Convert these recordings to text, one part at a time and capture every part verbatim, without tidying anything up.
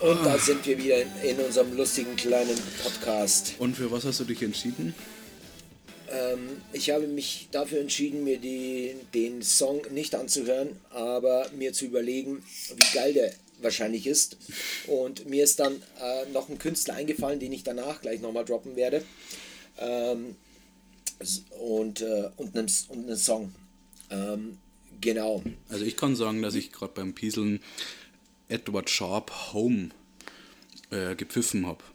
Und da sind wir wieder in, in unserem lustigen kleinen Podcast. Und für was hast du dich entschieden? Ähm, ich habe mich dafür entschieden, mir die, den Song nicht anzuhören, aber mir zu überlegen, wie geil der wahrscheinlich ist. Und mir ist dann äh, noch ein Künstler eingefallen, den ich danach gleich nochmal droppen werde. Ähm, und, äh, und, einen, und einen Song. Ähm, genau. Also ich kann sagen, dass ich gerade beim Pieseln Edward Sharpe Home äh, gepfiffen habe.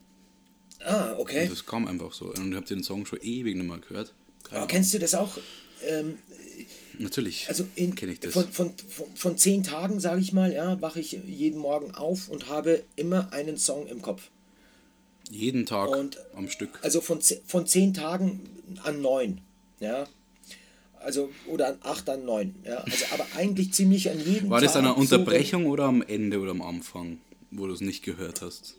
Ah, okay. Und das kam einfach so. Und ich habe den Song schon ewig nicht mehr gehört. Aber kennst du das auch? Ähm, Natürlich also in, kenne ich das. Von, von, von, von zehn Tagen, sage ich mal, ja, wache ich jeden Morgen auf und habe immer einen Song im Kopf. Jeden Tag und, am Stück. Also von, von zehn Tagen an neun. Ja. Also, oder an acht, an neun. Ja. Also, aber eigentlich ziemlich an jedem Tag. War das Tag eine Unterbrechung so, oder am Ende oder am Anfang, wo du es nicht gehört hast?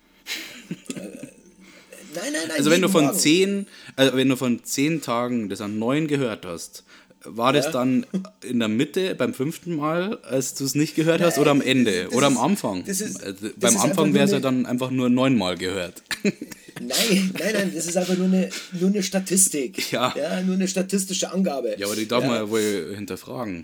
Äh, nein, nein, nein. Also wenn du von Morgen. zehn, also wenn du von zehn Tagen das an neun gehört hast, war das ja. dann in der Mitte beim fünften Mal, als du es nicht gehört hast, nein, oder am Ende oder ist, am Anfang? Das ist, das beim ist Anfang wäre es ja dann einfach nur neunmal gehört. Nein, nein, nein, das ist einfach nur eine, nur eine Statistik. Ja. ja. Nur eine statistische Angabe. Ja, aber die darf ja. man ja wohl hinterfragen.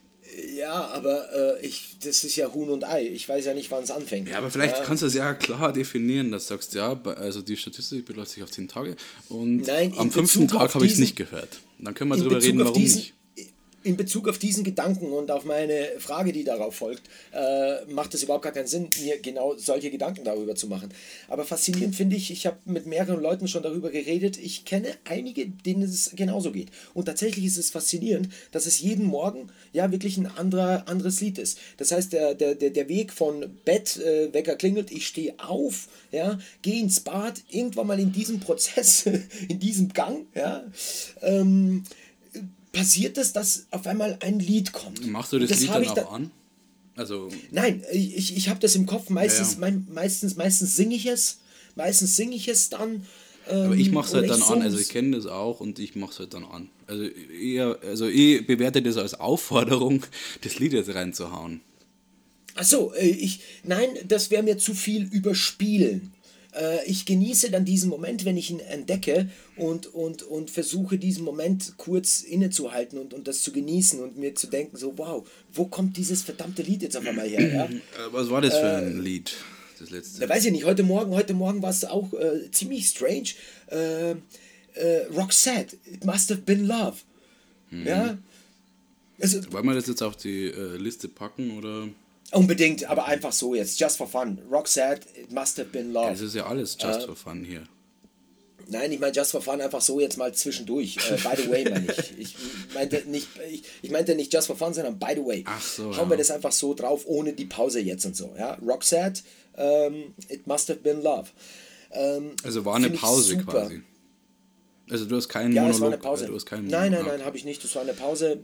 Ja, aber äh, ich, das ist ja Huhn und Ei. Ich weiß ja nicht, wann es anfängt. Ja, aber vielleicht ja. kannst du es ja klar definieren, dass du sagst, ja, also die Statistik beläuft sich auf zehn Tage und Nein, am fünften Tag habe ich es nicht gehört. Dann können wir drüber reden, warum diesen, nicht. In Bezug auf diesen Gedanken und auf meine Frage, die darauf folgt, äh, macht es überhaupt gar keinen Sinn, mir genau solche Gedanken darüber zu machen. Aber faszinierend finde ich, ich habe mit mehreren Leuten schon darüber geredet, ich kenne einige, denen es genauso geht. Und tatsächlich ist es faszinierend, dass es jeden Morgen ja wirklich ein anderer, anderes Lied ist. Das heißt, der, der, der Weg von Bett, äh, Wecker klingelt, ich stehe auf, ja, gehe ins Bad, irgendwann mal in diesem Prozess, in diesem Gang, ja, ähm, passiert es, dass auf einmal ein Lied kommt. Machst du das, das Lied dann auch da an? Also Nein, ich, ich habe das im Kopf. Meistens, ja, ja. Mein, meistens, meistens singe ich es. Meistens singe ich es dann. Ähm, Aber ich mache es halt dann an. Also ich kenne das auch und ich mache es halt dann an. Also eher, also ich bewerte das als Aufforderung, das Lied jetzt reinzuhauen. Ach so, ich, nein, das wäre mir zu viel überspielen. Ich genieße dann diesen Moment, wenn ich ihn entdecke und, und, und versuche diesen Moment kurz innezuhalten und, und das zu genießen und mir zu denken, so wow, wo kommt dieses verdammte Lied jetzt auf einmal her? Ja? Was war das für äh, ein Lied, das letzte? Da weiß ich nicht, heute Morgen, heute Morgen war es auch äh, ziemlich strange. Äh, äh, Roxette, It Must Have Been Love. Mhm. Ja? Also, wollen wir das jetzt auf die äh, Liste packen oder... Unbedingt, aber einfach so jetzt, just for fun. Roxette, It Must Have Been Love. Das ist ja alles just äh, for fun hier. Nein, ich meine just for fun einfach so jetzt mal zwischendurch. Äh, by the way, meine ich. Ich meinte nicht, ich, ich meinte nicht just for fun, sondern by the way. Ach so, Hauen ja. wir das einfach so drauf, ohne die Pause jetzt und so. Ja? Roxette, ähm, It Must Have Been Love. Ähm, also war eine Pause quasi. Also du hast keinen ja, Monolog. Es war eine Pause. Du hast keinen nein, nein, Monolog. nein, habe ich nicht. Das war eine Pause.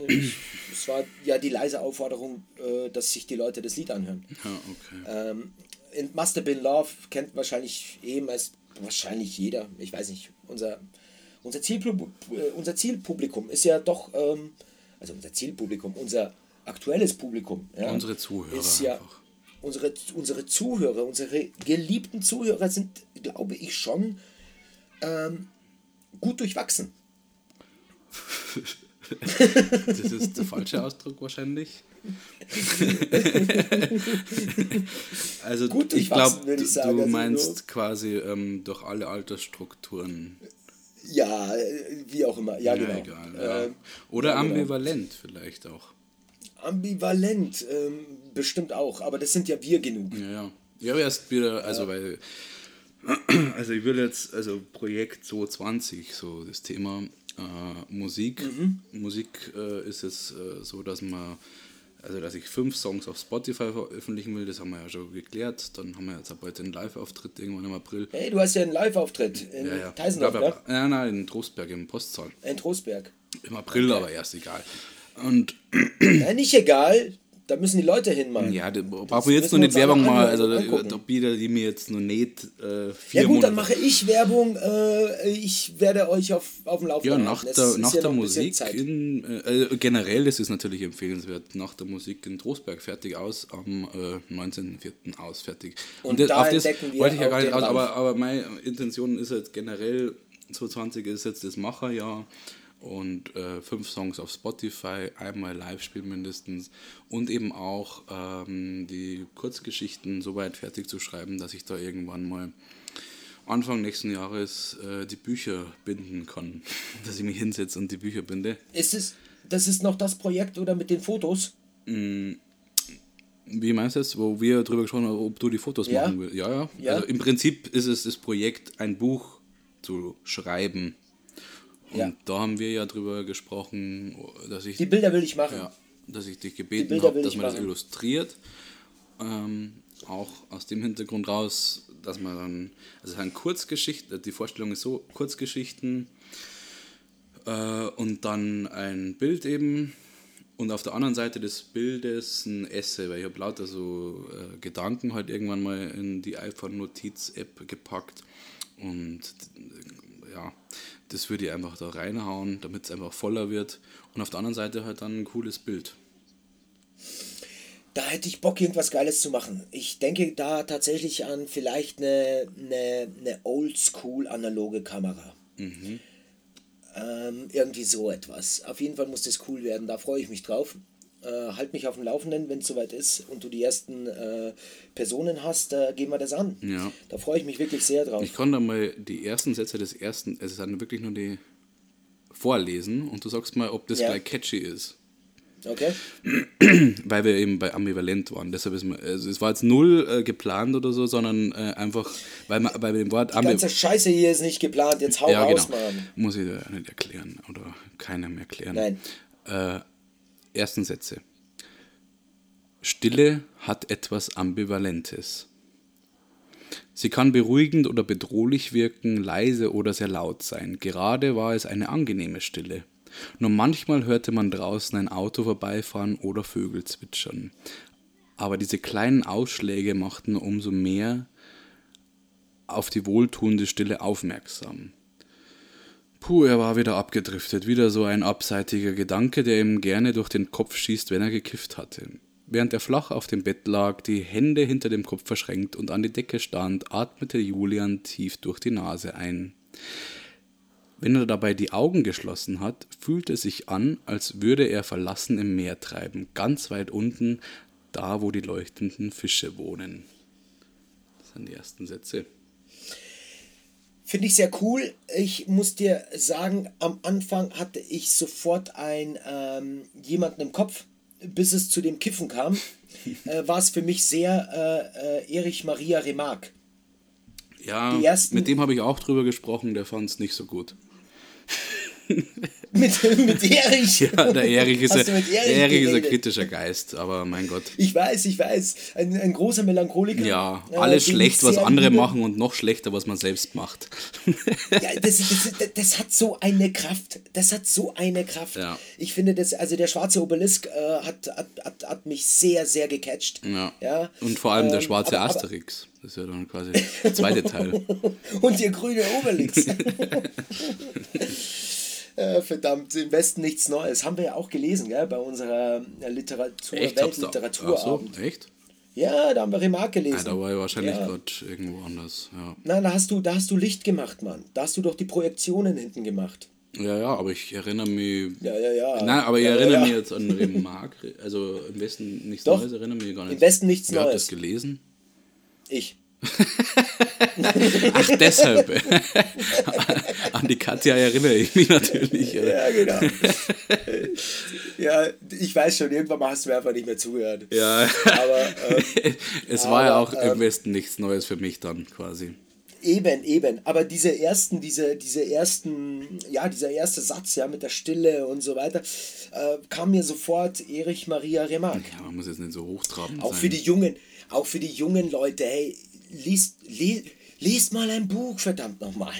Es war ja die leise Aufforderung, äh, dass sich die Leute das Lied anhören. Ja, okay. Ähm, It Must Have Been Love kennt wahrscheinlich ehemals wahrscheinlich jeder. Ich weiß nicht. Unser, unser, Zielpublikum, unser Zielpublikum ist ja doch, ähm, also unser Zielpublikum, unser aktuelles Publikum. Ja, unsere Zuhörer ist ja einfach. Unsere, unsere Zuhörer, unsere geliebten Zuhörer sind, glaube ich, schon ähm, gut durchwachsen. Das ist der falsche Ausdruck wahrscheinlich. Also gut ich glaube, würde ich du, sagen, du also meinst so. quasi ähm, durch alle Altersstrukturen. Ja, wie auch immer. Ja, ja genau. Egal, ja. Ähm, Oder ja, ambivalent genau. Vielleicht auch. Ambivalent, ähm, bestimmt auch. Aber das sind ja wir genug. Ja, ja. Ich habe erst wieder, also ja. weil, also ich will jetzt, also Projekt so zwanzig, so das Thema äh, Musik. Mhm. Musik äh, ist jetzt äh, so, dass man, also dass ich fünf Songs auf Spotify veröffentlichen will, das haben wir ja schon geklärt. Dann haben wir jetzt bald einen Live-Auftritt irgendwann im April. Hey, du hast ja einen Live-Auftritt in ja, ja. Teisendorf, ne? Ja, nein, in Trostberg, im Postsaal. In Trostberg. Im April, okay. Aber erst egal. Und nein, nicht egal. Da müssen die Leute hin, Mann. Ja, da brauchen wir jetzt noch nicht Werbung mal, also da bieten die mir jetzt noch nicht äh, vier Ja gut, Monate. dann mache ich Werbung, äh, ich werde euch auf, auf dem Laufenden Ja, nach halten. der, Es ist nach ja der noch ein bisschen Musik, Zeit. in, äh, generell ist es natürlich empfehlenswert, nach der Musik in Trostberg fertig aus, am äh, neunzehnten vierten aus, fertig. Und das, da auf das entdecken wir wollte ich ja auch gar nicht den raus, Ralf. aber, aber meine Intention ist jetzt generell, zwanzig zwanzig ist jetzt das Macherjahr und äh, fünf Songs auf Spotify, einmal Live-Spiel mindestens und eben auch ähm, die Kurzgeschichten so weit fertig zu schreiben, dass ich da irgendwann mal Anfang nächsten Jahres äh, die Bücher binden kann, dass ich mich hinsetze und die Bücher binde. Ist es, das ist noch das Projekt oder mit den Fotos? Wie meinst du das, wo wir drüber gesprochen haben, ob du die Fotos Ja. machen willst? Ja, ja, Ja. Also im Prinzip ist es das Projekt, ein Buch zu schreiben. Und Ja. da haben wir ja drüber gesprochen, dass ich, Die Bilder will ich machen. ja, dass ich dich Die gebeten Bilder habe, will dass ich man das machen. illustriert. Ähm, auch aus dem Hintergrund raus, dass man dann, also es sind Kurzgeschichten, die Vorstellung ist so, Kurzgeschichten äh, und dann ein Bild eben und auf der anderen Seite des Bildes ein Essay, weil ich habe lauter so äh, Gedanken halt irgendwann mal in die iPhone-Notiz-App gepackt und äh, ja, das würde ich einfach da reinhauen, damit es einfach voller wird und auf der anderen Seite halt dann ein cooles Bild. Da hätte ich Bock, irgendwas Geiles zu machen. Ich denke da tatsächlich an vielleicht eine, eine, eine oldschool analoge Kamera. Mhm. Ähm, irgendwie so etwas. Auf jeden Fall muss das cool werden, da freue ich mich drauf. Äh, halt mich auf dem Laufenden, wenn es soweit ist und du die ersten äh, Personen hast, äh, gehen wir das an. Ja. Da freue ich mich wirklich sehr drauf. Ich kann da mal die ersten Sätze des ersten, es sind wirklich nur die vorlesen und du sagst mal, ob das Ja. gleich catchy ist. Okay? Weil wir eben bei Ambivalent waren. Deshalb ist man, also es war jetzt null äh, geplant oder so, sondern äh, einfach, weil man bei dem Wort Die ganze Scheiße hier ist nicht geplant, jetzt hau ja, raus, genau. Mann. Muss ich dir nicht erklären oder keinem erklären. Nein. Äh, ersten Sätze. Stille hat etwas Ambivalentes. Sie kann beruhigend oder bedrohlich wirken, leise oder sehr laut sein. Gerade war es eine angenehme Stille. Nur manchmal hörte man draußen ein Auto vorbeifahren oder Vögel zwitschern. Aber diese kleinen Ausschläge machten umso mehr auf die wohltuende Stille aufmerksam. Puh, er war wieder abgedriftet, wieder so ein abseitiger Gedanke, der ihm gerne durch den Kopf schießt, wenn er gekifft hatte. Während er flach auf dem Bett lag, die Hände hinter dem Kopf verschränkt und an die Decke stand, atmete Julian tief durch die Nase ein. Wenn er dabei die Augen geschlossen hat, fühlte es sich an, als würde er verlassen im Meer treiben, ganz weit unten, da wo die leuchtenden Fische wohnen. Das sind die ersten Sätze. Finde ich sehr cool. Ich muss dir sagen, am Anfang hatte ich sofort ein, ähm, jemanden im Kopf, bis es zu dem Kiffen kam, äh, war es für mich sehr äh, äh, Erich Maria Remarque. Ja, Die ersten- mit dem habe ich auch drüber gesprochen, der fand es nicht so gut. mit, mit Erich. Ja, der Erich ist, Hast du ein, mit Erich der Erich ist ein geredet? kritischer Geist, aber mein Gott. Ich weiß, ich weiß. Ein, ein großer Melancholiker. Ja, äh, alles den schlecht, ich was sehr andere liebe. machen und noch schlechter, was man selbst macht. Ja, das, das, das, das hat so eine Kraft. Das hat so eine Kraft. Ja. Ich finde, das, also der schwarze Obelisk äh, hat, hat, hat, hat mich sehr, sehr gecatcht. Ja. Ja. Und vor allem der Ähm, schwarze aber- aber- Asterix. Das ist ja dann quasi der zweite Teil. Und der grüne Obelix. äh, verdammt, im Westen nichts Neues. Haben wir ja auch gelesen, gell, bei unserer Literatur, Echt? Hab's da- Ach Weltliteraturabend. so, echt? Ja, da haben wir Remarque gelesen. Ja, da war ich wahrscheinlich Ja. gerade irgendwo anders. Ja. Nein, da hast du, da hast du Licht gemacht, Mann. Da hast du doch die Projektionen hinten gemacht. ja, ja, aber ich erinnere mich. Ja, ja, ja. Nein, aber ich Ja, erinnere ja, mich ja. jetzt an Remarque. Also im Westen nichts Doch. Neues, erinnere mich gar nicht. Im Westen nichts Wer hat Neues. das gelesen? Ich. Ach, deshalb. An die Katja erinnere ich mich natürlich. Ja, genau. Ja, ich weiß schon, irgendwann mal hast du mir einfach nicht mehr zugehört. Ja, Aber ähm, es war ja auch Aber, im ähm, Westen nichts Neues für mich dann quasi. eben, eben. Aber diese ersten, diese, diese ersten, ja, dieser erste Satz, ja, mit der Stille und so weiter, äh, kam mir sofort Erich Maria Remarque. Ja, man muss jetzt nicht so hochtrabend Auch sein. für die jungen, auch für die jungen Leute, hey, liest, le, Lest mal ein Buch, verdammt nochmal.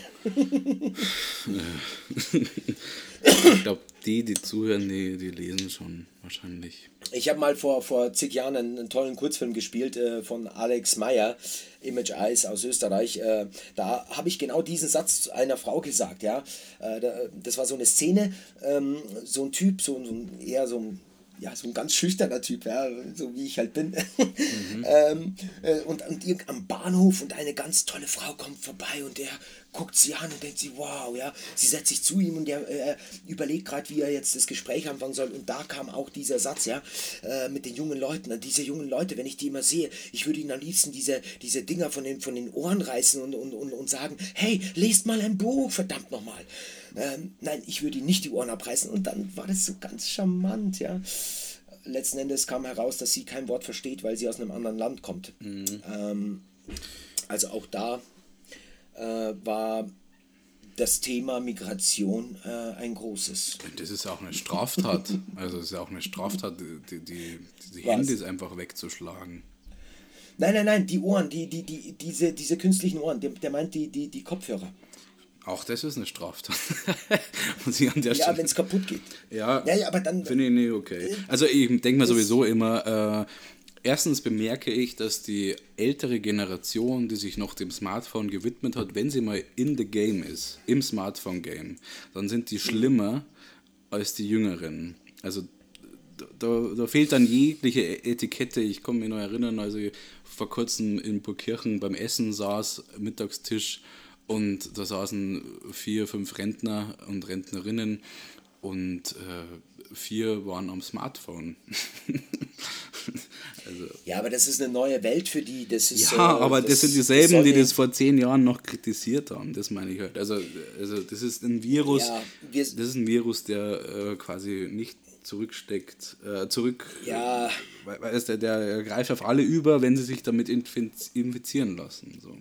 Ich glaube, die, die zuhören, die, die lesen schon wahrscheinlich. Ich habe mal vor, vor zig Jahren einen, einen tollen Kurzfilm gespielt äh, von Alex Meyer, Image Eyes aus Österreich. Äh, da habe ich genau diesen Satz einer Frau gesagt. Ja, äh, da, das war so eine Szene, ähm, so ein Typ, so, so ein, eher so ein ja, so ein ganz schüchterner Typ, ja, so wie ich halt bin. Mhm. ähm, äh, und, und am Bahnhof und eine ganz tolle Frau kommt vorbei und der guckt sie an und denkt sie, wow, ja, sie setzt sich zu ihm und der äh, überlegt gerade, wie er jetzt das Gespräch anfangen soll. Und da kam auch dieser Satz, ja, äh, mit den jungen Leuten. Diese jungen Leute, wenn ich die immer sehe, ich würde ihnen am liebsten diese, diese Dinger von den, von den Ohren reißen und, und, und, und sagen, hey, lest mal ein Buch, verdammt nochmal. Ähm, nein, ich würde ihnen nicht die Ohren abreißen. Und dann war das so ganz charmant, ja. Letzten Endes kam heraus, dass sie kein Wort versteht, weil sie aus einem anderen Land kommt. Mhm. Ähm, also auch da äh, war das Thema Migration äh, ein großes. Das ist auch eine Straftat. Also es ist auch eine Straftat, die, die, die Handys einfach wegzuschlagen. Nein, nein, nein, die Ohren, die, die, die, diese, diese künstlichen Ohren, der, der meint die, die, die Kopfhörer. Auch das ist eine Straftat. Muss ich an der ja, wenn es kaputt geht. Ja, ja, ja aber dann... Finde ich nicht okay. Also ich denke mir sowieso immer, äh, erstens bemerke ich, dass die ältere Generation, die sich noch dem Smartphone gewidmet hat, wenn sie mal in the game ist, im Smartphone-Game, dann sind die schlimmer als die Jüngeren. Also da, da fehlt dann jegliche Etikette. Ich kann mich noch erinnern, als ich vor kurzem in Burgkirchen beim Essen saß, Mittagstisch, und da saßen vier, fünf Rentner und Rentnerinnen und äh, vier waren am Smartphone. also, ja, aber das ist eine neue Welt für die. Das ist, ja, äh, aber das, das sind dieselben, das die das vor zehn Jahren noch kritisiert haben. Das meine ich halt. Also, also das ist ein Virus, ja, wir, das ist ein Virus, der äh, quasi nicht zurücksteckt, äh, zurück, ja. weil, weil der, der greift auf alle über, wenn sie sich damit infizieren lassen. So.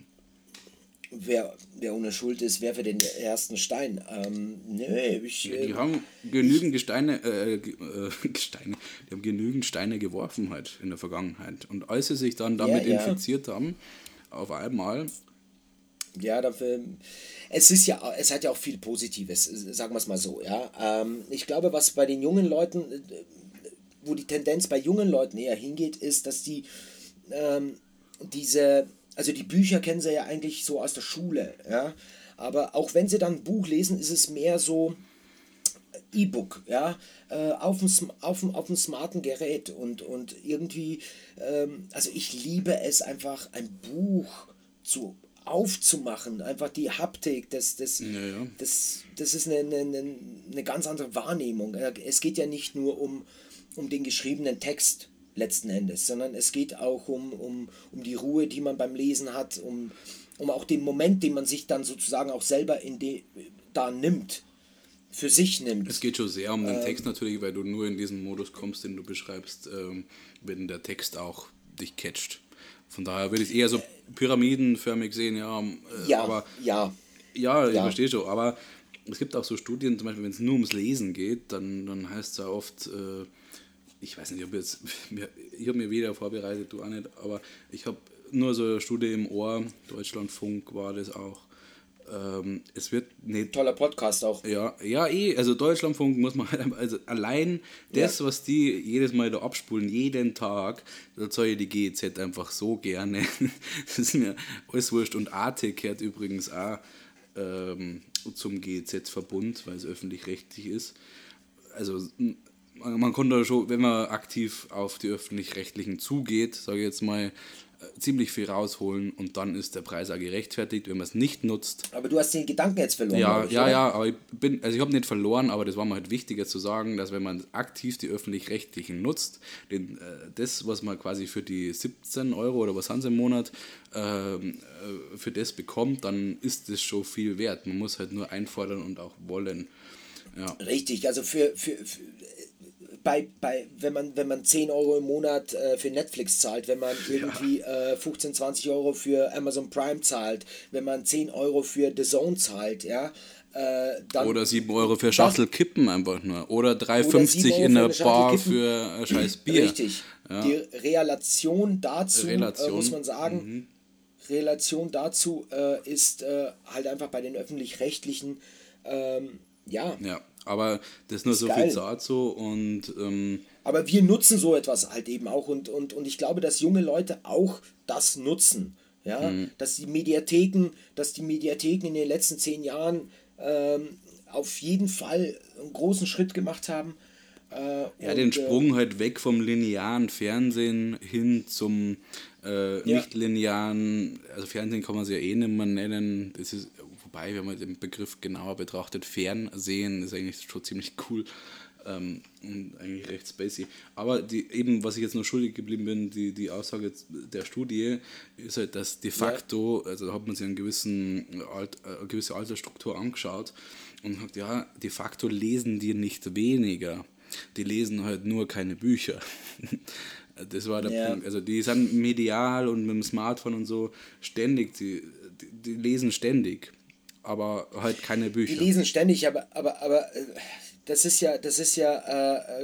Wer, wer ohne Schuld ist, wer für den ersten Stein? Ähm, nee, ich, äh, die haben genügend Gesteine, äh, äh, Gesteine, die haben genügend Steine geworfen halt in der Vergangenheit. Und als sie sich dann damit ja, ja. infiziert haben, auf einmal. Ja, dafür. Es ist ja, es hat ja auch viel Positives, sagen wir es mal so, ja. Ähm, ich glaube, was bei den jungen Leuten, wo die Tendenz bei jungen Leuten eher hingeht, ist, dass die ähm, diese. Also die Bücher kennen sie ja eigentlich so aus der Schule, ja. Aber auch wenn sie dann ein Buch lesen, ist es mehr so E-Book, ja, äh, auf dem auf dem, auf dem smarten Gerät und, und irgendwie, ähm, also ich liebe es einfach, ein Buch zu aufzumachen, einfach die Haptik, das, das, ja, ja. das, das ist eine, eine, eine ganz andere Wahrnehmung. Es geht ja nicht nur um, um den geschriebenen Text, letzten Endes, sondern es geht auch um, um, um die Ruhe, die man beim Lesen hat, um, um auch den Moment, den man sich dann sozusagen auch selber in de, da nimmt, für sich nimmt. Es geht schon sehr um den ähm, Text natürlich, weil du nur in diesen Modus kommst, den du beschreibst, ähm, wenn der Text auch dich catcht. Von daher würde ich es eher so pyramidenförmig sehen, ja. Äh, ja, aber, ja. Ja, ich ja. verstehe schon, aber es gibt auch so Studien, zum Beispiel, wenn es nur ums Lesen geht, dann, dann heißt es ja oft, äh, ich weiß nicht, ich habe jetzt, ich habe mir weder vorbereitet, du auch nicht, aber ich habe nur so eine Studie im Ohr, Deutschlandfunk war das auch. Ähm, es wird nicht... Toller Podcast auch. Ja, ja, eh, also Deutschlandfunk muss man halt, also allein das, ja. was die jedes Mal da abspulen, jeden Tag, da zahle ich die G E Z einfach so gerne. Das ist mir alles wurscht. Und Arte gehört übrigens auch ähm, zum G E Z-Verbund, weil es öffentlich-rechtlich ist. Also man kann da schon, wenn man aktiv auf die Öffentlich-Rechtlichen zugeht, sage ich jetzt mal, ziemlich viel rausholen und dann ist der Preis auch gerechtfertigt, wenn man es nicht nutzt. Aber du hast den Gedanken jetzt verloren. Ja, ich, ja, oder? ja, aber ich bin, also ich habe nicht verloren, aber das war mir halt wichtiger zu sagen, dass wenn man aktiv die Öffentlich-Rechtlichen nutzt, den, äh, das, was man quasi für die siebzehn Euro oder was haben sie im Monat äh, für das bekommt, dann ist das schon viel wert. Man muss halt nur einfordern und auch wollen. Ja. Richtig, also für, für, für Bei, bei, wenn man, wenn man zehn Euro im Monat äh, für Netflix zahlt, wenn man irgendwie äh, fünfzehn, zwanzig Euro für Amazon Prime zahlt, wenn man zehn Euro für The Zone zahlt, ja, äh, dann... Oder sieben Euro für Schachtel Kippen einfach nur. Oder drei fünfzig in der Bar für ein scheiß Bier. Richtig. Ja. Die Relation dazu, Relation. Äh, muss man sagen, mhm. Relation dazu äh, ist äh, halt einfach bei den Öffentlich-Rechtlichen, ähm, ja. Ja, aber das nur so geil. viel dazu und ähm, aber wir nutzen so etwas halt eben auch und, und, und ich glaube, dass junge Leute auch das nutzen. Ja, mhm. dass die Mediatheken, dass die Mediatheken in den letzten zehn Jahren ähm, auf jeden Fall einen großen Schritt gemacht haben. Äh, ja, und, den Sprung äh, halt weg vom linearen Fernsehen hin zum äh, ja. nicht linearen, also Fernsehen kann man es ja eh nicht mehr nennen, das ist, wobei, wenn man den Begriff genauer betrachtet, Fernsehen ist eigentlich schon ziemlich cool. Ähm, und eigentlich recht spacey. Aber die, eben, was ich jetzt noch schuldig geblieben bin, die, die Aussage der Studie ist halt, dass de facto, ja. also da hat man sich einen gewissen Alt, eine gewisse Altersstruktur angeschaut und sagt, ja, de facto lesen die nicht weniger. Die lesen halt nur keine Bücher. Das war der ja. Punkt. Also die sind medial und mit dem Smartphone und so ständig, die, die, die lesen ständig, aber halt keine Bücher. Die lesen ständig, aber, aber, aber das ist ja, das ist ja äh,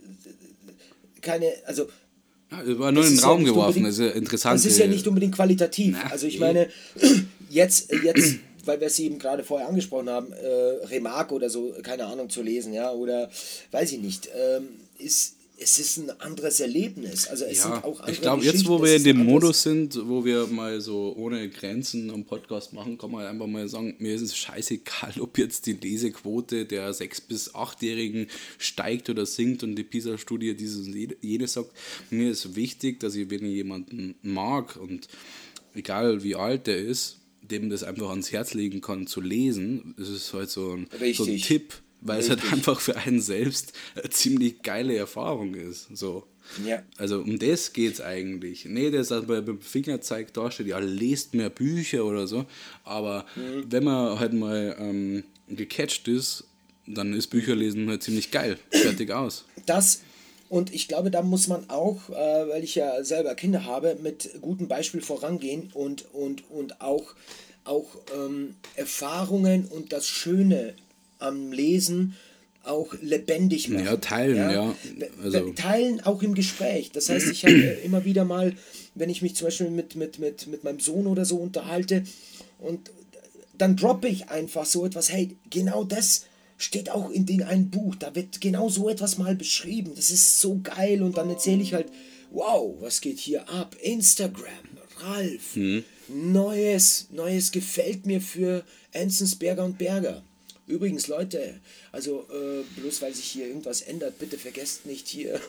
keine, also ja, das war nur in den Raum ja geworfen, das ist ja interessant. Das ist ja nicht unbedingt qualitativ. Na, also ich eh. meine, jetzt, jetzt, weil wir es eben gerade vorher angesprochen haben, äh, Remarque oder so, keine Ahnung, zu lesen, ja, oder weiß ich nicht, ähm, ist es ist ein anderes Erlebnis. Also es ja, sind auch andere ich glaube, jetzt, wo wir in dem Modus sind, wo wir mal so ohne Grenzen einen Podcast machen, kann man einfach mal sagen, mir ist es scheißegal, ob jetzt die Lesequote der sechs- bis achtjährigen steigt oder sinkt und die PISA-Studie dieses und jenes sagt. Mir ist wichtig, dass ich, wenn ich jemanden mag und egal wie alt der ist, dem das einfach ans Herz legen kann, zu lesen. Das ist halt so ein, so ein Tipp, weil Richtig. es halt einfach für einen selbst eine ziemlich geile Erfahrung ist. So. Ja. Also um das geht es eigentlich. Nee, das hat bei dem Fingerzeig da steht, ja, lest mehr Bücher oder so. Aber mhm. wenn man halt mal ähm, gecatcht ist, dann ist Bücherlesen halt ziemlich geil. Fertig aus. Das, und ich glaube, da muss man auch, äh, weil ich ja selber Kinder habe, mit gutem Beispiel vorangehen und, und, und auch, auch ähm, Erfahrungen und das Schöne am Lesen auch lebendig machen. Ja, teilen, ja. ja. Also. Teilen auch im Gespräch. Das heißt, ich habe immer wieder mal, wenn ich mich zum Beispiel mit, mit, mit, mit meinem Sohn oder so unterhalte und dann droppe ich einfach so etwas, hey, genau das steht auch in den einen Buch, da wird genau so etwas mal beschrieben, das ist so geil und dann erzähle ich halt, wow, was geht hier ab? Instagram, Ralf, mhm. Neues, Neues gefällt mir für Enzensberger und Berger. Übrigens, Leute, also äh, bloß weil sich hier irgendwas ändert, bitte vergesst nicht hier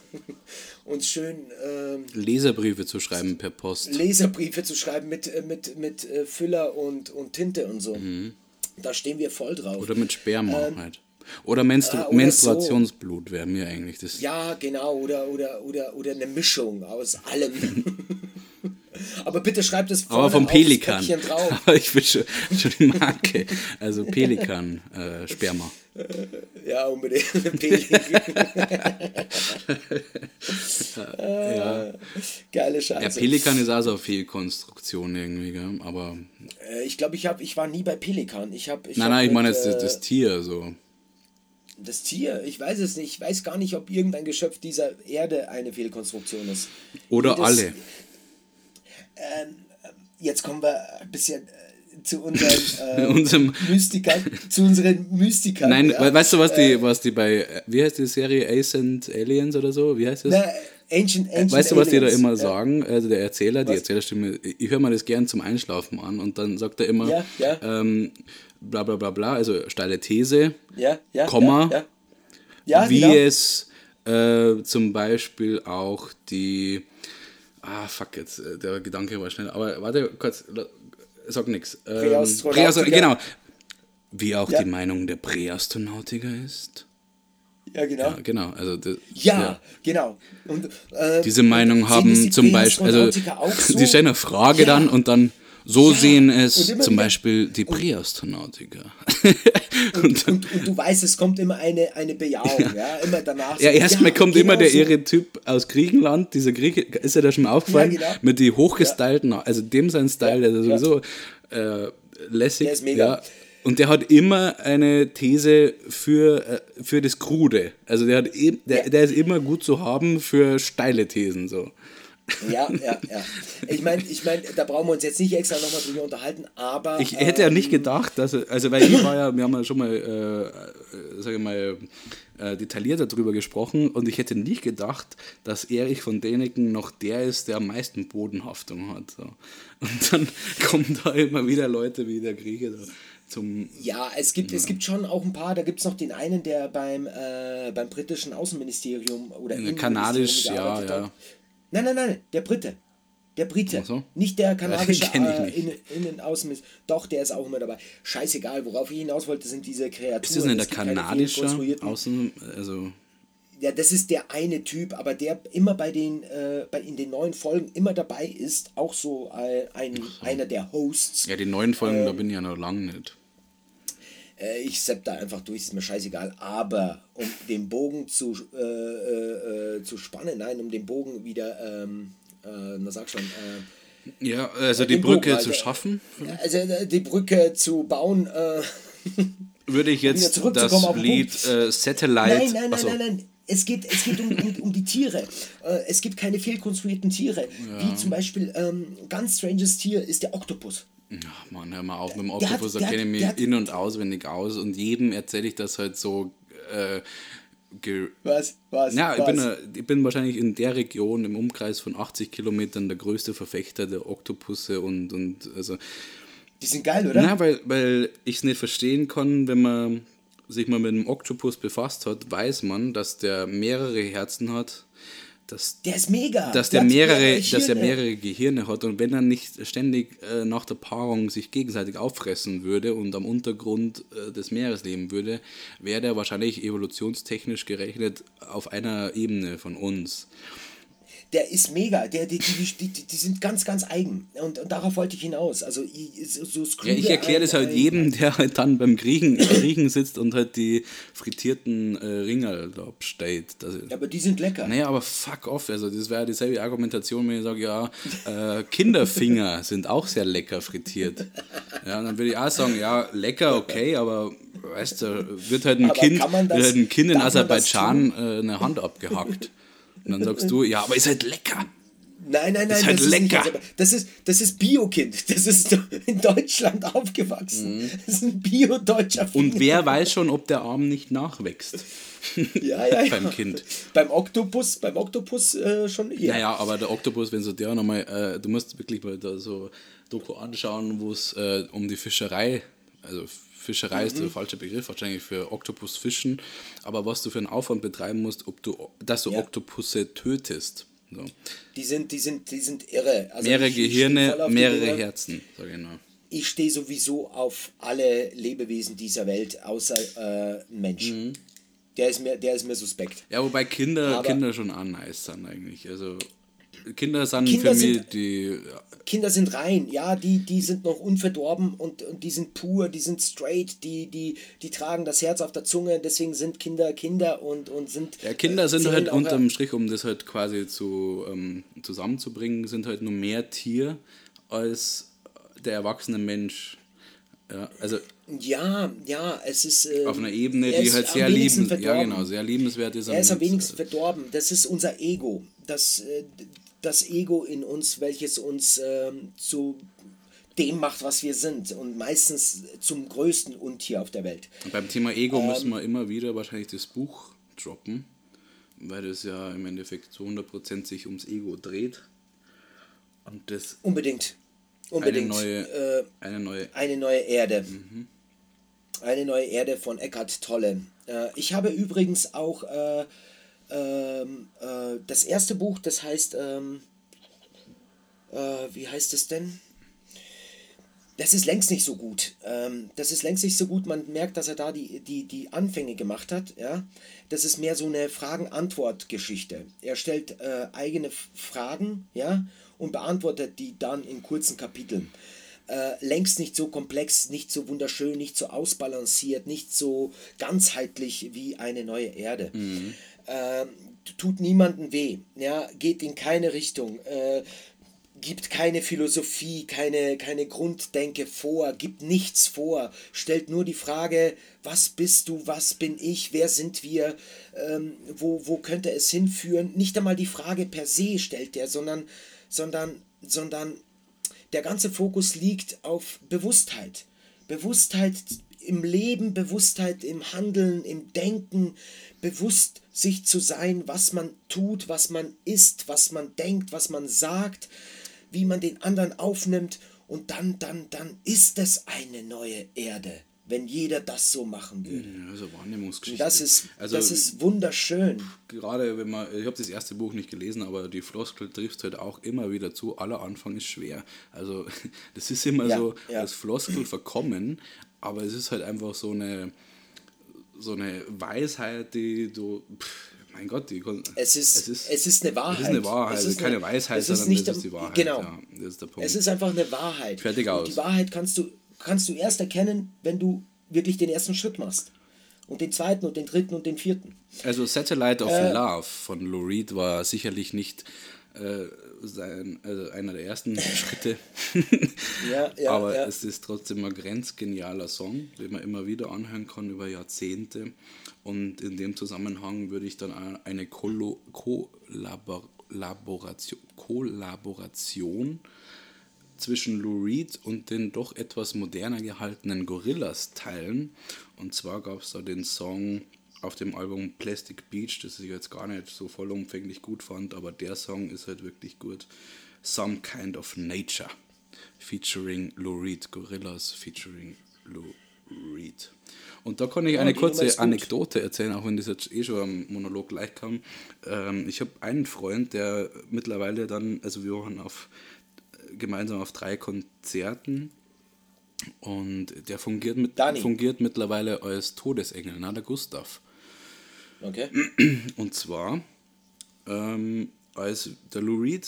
uns schön ähm, Leserbriefe zu schreiben per Post. Leserbriefe zu schreiben mit, äh, mit, mit äh, Füller und, und Tinte und so. Mhm. Da stehen wir voll drauf. Oder mit Sperma ähm, halt. Oder, Menstru- ah, oder Menstruationsblut so. Wäre mir eigentlich das. Ja, genau. Oder, oder, oder, oder eine Mischung aus allem. Aber bitte schreibt es vorne Aber vom Pelikan. drauf. Aber ich will schon, schon die Marke. Also Pelikan, äh, Sperma. Ja, unbedingt. Pelikan. ja. Geile Scheiße. Ja, Pelikan ist auch so eine Fehlkonstruktion irgendwie, gell? Aber. Äh, ich glaube, ich, ich war nie bei Pelikan. Ich hab, ich nein, hab nein, ich mit, meine jetzt äh, das, das Tier so. Das Tier? Ich weiß es nicht. Ich weiß gar nicht, ob irgendein Geschöpf dieser Erde eine Fehlkonstruktion ist. Oder das, alle. Ähm, jetzt kommen wir ein bisschen äh, zu unseren äh, unserem Mystikern, zu unseren Mystikern. Nein, ja. weißt du, was die, äh, was die bei, wie heißt die Serie, Ancient Aliens oder so, wie heißt das? Na, Ancient, Ancient weißt du, was Aliens, die da immer ja. sagen, also der Erzähler, die was? Erzählerstimme, ich höre mir das gern zum Einschlafen an und dann sagt er immer, ja, ja. Ähm, bla bla bla bla, also steile These, ja, ja, Komma, ja, ja. Ja, wie genau. es äh, zum Beispiel auch die, ah fuck, jetzt, äh, der Gedanke war schnell, aber warte kurz, sag nix. Ähm, Präastronautiker. Genau, wie auch ja. die Meinung der Präastronautiker ist. Ja, genau. Ja, genau. Also das, ja, ja, genau. Und, äh, diese Meinung haben zum Beispiel, also so? die stellen eine Frage ja. dann und dann so ja. sehen es zum Beispiel die Präastronautiker. und, und, und, und du weißt, es kommt immer eine, eine Bejahung, ja, ja immer danach. So, ja, erstmal ja, kommt genau immer der so. irre Typ aus Griechenland, dieser Grieche, ist ja da schon aufgefallen, ja, genau. mit die hochgestylten, ja. also dem sein Style, ja. der ist sowieso ja. äh, lässig. Der ist mega. Ja. Und der hat immer eine These für, äh, für das Krude. Also der, hat e- der, ja. der ist immer gut zu haben für steile Thesen. So. Ja, ja, ja. Ich meine, ich mein, da brauchen wir uns jetzt nicht extra nochmal drüber unterhalten, aber... Ich hätte ja nicht gedacht, dass er, also weil ich war ja, wir haben ja schon mal, äh, sage ich mal, äh, detaillierter darüber gesprochen und ich hätte nicht gedacht, dass Erich von Däniken noch der ist, der am meisten Bodenhaftung hat. So. Und dann kommen da immer wieder Leute wie der Grieche da zum... Ja, es gibt, ja. es gibt schon auch ein paar, da gibt es noch den einen, der beim, äh, beim britischen Außenministerium oder Kanadisch, ja, ja. Hat. Nein, nein, nein, der Brite. Der Brite. So. Nicht der kanadische äh, Innen, Innenaußenminister. Doch, der ist auch immer dabei. Scheißegal, worauf ich hinaus wollte, sind diese Kreaturen. Ist das nicht der kanadische Außen... Also ja, das ist der eine Typ, aber der immer bei den, äh, bei, in den neuen Folgen immer dabei ist. Auch so äh, ein, so. einer der Hosts. Ja, die neuen Folgen, ähm, da bin ich ja noch lange nicht. Äh, ich sepp da einfach durch, ist mir scheißegal. Aber um den Bogen zu, äh, äh, zu spannen, nein, um den Bogen wieder... Ähm, Äh, na sag schon. Äh, ja, also die Brücke Bogen, zu also, schaffen. Also die Brücke zu bauen. Äh, Würde ich jetzt das Lied äh, Satellite... Nein, nein, nein, nein, nein. Es geht, es geht um, um, um die Tiere. Äh, es gibt keine fehlkonstruierten Tiere. Ja. Wie zum Beispiel, ähm, ganz stranges Tier ist der Oktopus. Ach Mann, hör mal auf mit dem Oktopus, da kenne ich mich in- und auswendig aus und jedem erzähle ich das halt so... Äh, Ge- was? Was? Ja, ich was? bin, a, ich bin wahrscheinlich in der Region im Umkreis von achtzig Kilometern der größte Verfechter der Oktopusse und, und also... Die sind geil, oder? Na, weil, weil ich es nicht verstehen kann, wenn man sich mal mit einem Oktopus befasst hat, weiß man, dass der mehrere Herzen hat, dass, der ist mega. Dass der, mehrere, dass er mehrere Gehirne hat und wenn er nicht ständig äh, nach der Paarung sich gegenseitig auffressen würde und am Untergrund äh, des Meeres leben würde, wäre er wahrscheinlich evolutionstechnisch gerechnet auf einer Ebene von uns. Der ist mega, der, die, die, die, die sind ganz, ganz eigen. Und, und darauf wollte ich hinaus. Also so, so ja, ich erkläre das halt ein, jedem, der halt dann beim Griechen, Griechen sitzt und halt die frittierten äh, Ringerl da absteht. Ja, aber die sind lecker. Naja, aber fuck off. Also das wäre dieselbe Argumentation, wenn ich sage, ja, äh, Kinderfinger sind auch sehr lecker frittiert. Ja, und dann würde ich auch sagen, ja, lecker, okay, aber weißt du, wird halt ein, kind, das, wird halt ein Kind in Aserbaidschan äh, eine Hand abgehackt. Und dann sagst du, ja, aber ist halt lecker. Nein, nein, nein, ist halt das, ist lecker. Nicht, das ist das ist Bio-Kind. Das ist in Deutschland aufgewachsen. Mhm. Das ist ein Bio-deutscher Finger. Und wer weiß schon, ob der Arm nicht nachwächst. Ja, ja, ja. Beim Kind. Beim Oktopus, beim Oktopus äh, schon eher. Naja, aber der Oktopus, wenn du der nochmal, äh, du musst wirklich mal da so Doku anschauen, wo es äh, um die Fischerei, also Fischerei mhm. ist der falsche Begriff, wahrscheinlich für Oktopusfischen, aber was du für einen Aufwand betreiben musst, ob du, dass du ja. Oktopusse tötest. So. Die sind, die sind, die sind irre. Also mehrere ich, Gehirne, ich mehrere Herzen, sag ich mal. Ich stehe sowieso auf alle Lebewesen dieser Welt, außer äh, Mensch. Mhm. Der ist mir, der ist mir suspekt. Ja, wobei Kinder, aber Kinder schon auch nice sind eigentlich. Also Kinder sind Kinder für sind, mich die... Ja. Kinder sind rein, ja, die, die sind noch unverdorben und, und die sind pur, die sind straight, die, die, die tragen das Herz auf der Zunge, deswegen sind Kinder Kinder und, und sind... Ja, Kinder sind halt unterm Strich, um das halt quasi zu, ähm, zusammenzubringen, sind halt nur mehr Tier als der erwachsene Mensch. Ja, also... Ja, ja, es ist... Äh, auf einer Ebene, die halt sehr lieben, ja, genau, sehr liebenswert ist. Er ist am wenigsten verdorben. Das ist unser Ego. Das, äh, das Ego in uns, welches uns äh, zu dem macht, was wir sind. Und meistens zum größten Untier auf der Welt. Und beim Thema Ego ähm, müssen wir immer wieder wahrscheinlich das Buch droppen, weil das ja im Endeffekt zu hundert Prozent sich ums Ego dreht. Und das... Unbedingt. Unbedingt. Eine neue, äh, eine neue, eine neue Erde. Mhm. Eine neue Erde von Eckhart Tolle. Äh, ich habe übrigens auch äh, ähm, äh, das erste Buch, das heißt, ähm, äh, wie heißt es denn? Das ist längst nicht so gut. Ähm, das ist längst nicht so gut. Man merkt, dass er da die, die, die Anfänge gemacht hat. Ja? Das ist mehr so eine Fragen-Antwort-Geschichte. Er stellt äh, eigene Fragen, ja, und beantwortet die dann in kurzen Kapiteln. Äh, längst nicht so komplex, nicht so wunderschön, nicht so ausbalanciert, nicht so ganzheitlich wie eine neue Erde. Mhm. Äh, tut niemandem weh, ja, geht in keine Richtung. Äh, gibt keine Philosophie, keine, keine Grunddenke vor, gibt nichts vor, stellt nur die Frage, was bist du, was bin ich, wer sind wir, ähm, wo, wo könnte es hinführen. Nicht einmal die Frage per se stellt er, sondern, sondern, sondern der ganze Fokus liegt auf Bewusstheit. Bewusstheit im Leben, Bewusstheit im Handeln, im Denken, bewusst sich zu sein, was man tut, was man isst, was man denkt, was man sagt, wie man den anderen aufnimmt, und dann, dann, dann ist es eine neue Erde, wenn jeder das so machen würde. Ja, also Wahrnehmungsgeschichte. Das ist, also, das ist wunderschön. Gerade wenn man, ich habe das erste Buch nicht gelesen, aber die Floskel trifft halt auch immer wieder zu, aller Anfang ist schwer. Also das ist immer Ja, so ja. als Floskel verkommen, aber es ist halt einfach so eine, so eine Weisheit, die du... Pff, mein Gott, die, es, ist, es, ist, es ist eine Wahrheit. Es ist eine Wahrheit, es ist keine eine, Weisheit, es ist sondern nicht das ist die Wahrheit. Genau. Ja, das ist der Punkt. Es ist einfach eine Wahrheit. Fertig aus. Und die Wahrheit kannst du, kannst du erst erkennen, wenn du wirklich den ersten Schritt machst. Und den zweiten und den dritten und den vierten. Also Satellite of äh, Love von Lou Reed war sicherlich nicht äh, sein, also einer der ersten Schritte. ja, ja, Aber ja. es ist trotzdem ein grenzgenialer Song, den man immer wieder anhören kann über Jahrzehnte. Und in dem Zusammenhang würde ich dann eine Kollabor- Kollaboration, Kollaboration zwischen Lou Reed und den doch etwas moderner gehaltenen Gorillaz teilen. Und zwar gab es da den Song auf dem Album Plastic Beach, das ich jetzt gar nicht so vollumfänglich gut fand, aber der Song ist halt wirklich gut. Some Kind of Nature, featuring Lou Reed, Gorillaz featuring Lou Reed. Und da kann ich eine ja, kurze Anekdote erzählen, auch wenn das jetzt eh schon am Monolog gleich kam. Ähm, ich habe einen Freund, der mittlerweile dann, also wir waren auf, gemeinsam auf drei Konzerten, und der fungiert, mit, fungiert mittlerweile als Todesengel, na, der Gustav. Okay. Und zwar, ähm, als der Lou Reed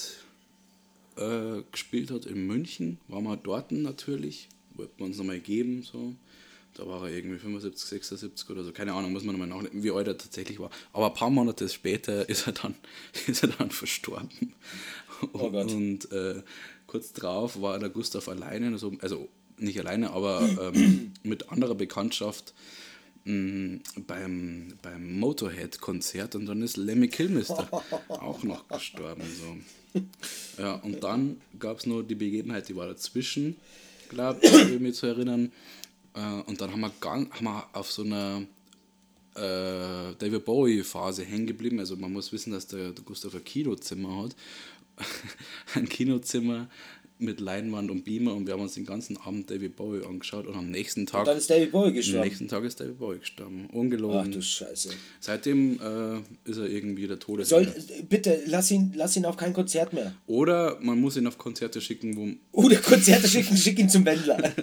äh, gespielt hat in München, waren wir dort natürlich, wollten wir uns nochmal geben, so. Da war er irgendwie fünfundsiebzig, sechsundsiebzig oder so, keine Ahnung, muss man nochmal nachdenken, wie alt er tatsächlich war. Aber ein paar Monate später ist er dann, ist er dann verstorben. Oh Gott. Und äh, kurz drauf war der Gustav alleine, also, also nicht alleine, aber ähm, mit anderer Bekanntschaft mh, beim, beim Motorhead-Konzert, und dann ist Lemmy Kilmister auch noch gestorben. So. Ja, und dann gab es nur die Begebenheit, die war dazwischen, glaube ich, mich zu erinnern. Und dann haben wir, gang, haben wir auf so einer äh, David Bowie-Phase hängen geblieben. Also man muss wissen, dass der, der Gustav ein Kinozimmer hat. Ein Kinozimmer mit Leinwand und Beamer, und wir haben uns den ganzen Abend David Bowie angeschaut, und am nächsten Tag... Und dann ist David Bowie gestorben? Am nächsten Tag ist David Bowie gestorben. Ungelogen. Ach du Scheiße. Seitdem äh, ist er irgendwie der Todesengel. Soll, bitte, lass ihn, lass ihn auf kein Konzert mehr. Oder man muss ihn auf Konzerte schicken, wo... Oder Konzerte schicken, schick ihn zum Wendler.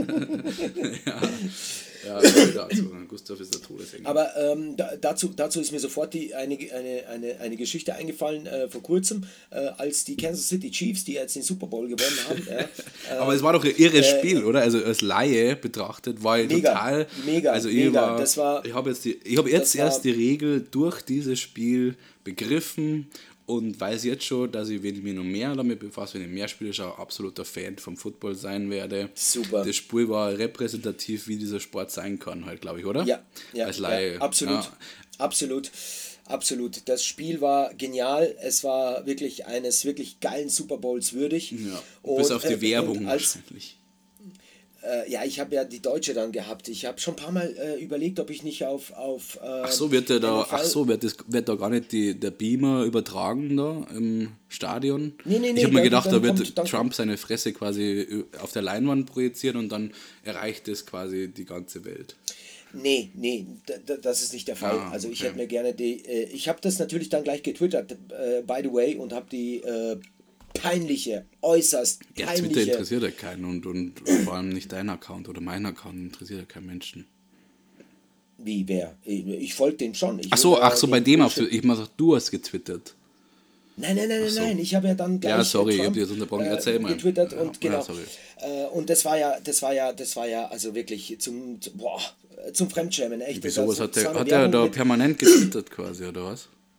ja, ja, also, Gustav ist der Todesengel. Aber ähm, da, dazu, dazu ist mir sofort die, eine, eine, eine, eine Geschichte eingefallen äh, vor kurzem, äh, als die Kansas City Chiefs, die jetzt den Super Bowl gewonnen haben. ja, äh, Aber es war doch ein irres äh, Spiel, oder? Also als Laie betrachtet war ich mega, total... Mega, also ich mega. War, das war, ich habe jetzt, die, ich hab jetzt erst war, die Regel durch dieses Spiel begriffen und weiß jetzt schon, dass ich, wenn ich mich noch mehr damit befasse, wenn ich mehr Spiele schaue, absoluter Fan vom Football sein werde. Super. Das Spiel war repräsentativ, wie dieser Sport sein kann, halt, glaube ich, oder? Ja, ja, als Laie. Ja, absolut, ja. absolut, absolut. Das Spiel war genial. Es war wirklich eines wirklich geilen Super Bowls würdig. Ja, und, bis auf die äh, Werbung als, wahrscheinlich. Äh, ja, ich habe ja die Deutsche dann gehabt. Ich habe schon ein paar Mal äh, überlegt, ob ich nicht auf... auf äh, ach so, wird der da, ach so, wird, das, wird da gar nicht die, der Beamer übertragen da im Stadion? Nee, nee, nee. Ich habe mir gedacht, da wird kommt, Trump kommt. seine Fresse quasi auf der Leinwand projizieren und dann erreicht es quasi die ganze Welt. Nee, nee, d- das ist nicht der Fall. Ah, also ich okay. hätte mir gerne die... Äh, ich habe das natürlich dann gleich getwittert, äh, by the way, und habe die... Äh, peinliche, äußerst Ja, peinliche... Twitter interessiert ja keinen und, und vor allem nicht dein Account oder mein Account interessiert ja keinen Menschen. Wie, wer? Ich, ich folge den schon. Ich Ach so, will, ach so, äh, bei dem auf Bullshit- ich mal gesagt, du hast getwittert. Nein, nein, nein, nein, so. nein. Ich habe ja dann gleich Ja, sorry, ich Trump, hab dich jetzt unterbrochen. Erzähl mal. getwittert Ja, und genau. ja, sorry. Äh, und das war ja, das war ja, das war ja also wirklich zum, zum boah, zum Fremdschämen, echt. Wieso, was Also, hat das der, war eine hat der Werbung da mit- permanent getwittert quasi, oder was?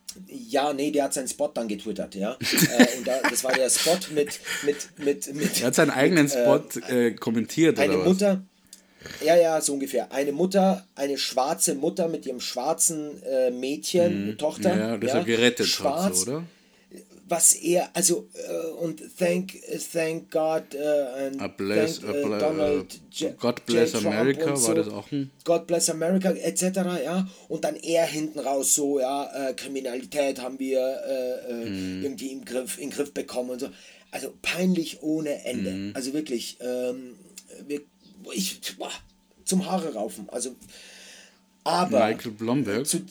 Ja, nee, der hat seinen Spot dann getwittert, ja. äh, und da, das war der Spot mit, mit, mit, mit Er hat seinen eigenen mit, Spot äh, äh, kommentiert, eine oder was? Mutter, ja, ja, so ungefähr. Eine Mutter, eine schwarze Mutter mit ihrem schwarzen äh, Mädchen, Tochter. Ja, das ja, er gerettet schwarz, hat, so, oder? Was er, also, äh, und thank, thank God, äh, and A bless, thank, a äh, ble- Donald äh, J. God bless J. Trump America, und war so. das auch ein? God bless America, et cetera, ja. Und dann er hinten raus so, ja, äh, Kriminalität haben wir äh, äh, Mhm. irgendwie im Griff, in den Griff bekommen und so. Also peinlich ohne Ende. Mhm. Also wirklich, ähm, wir, ich, boah, zum Haare raufen. Also, aber Michael Blomberg. zu,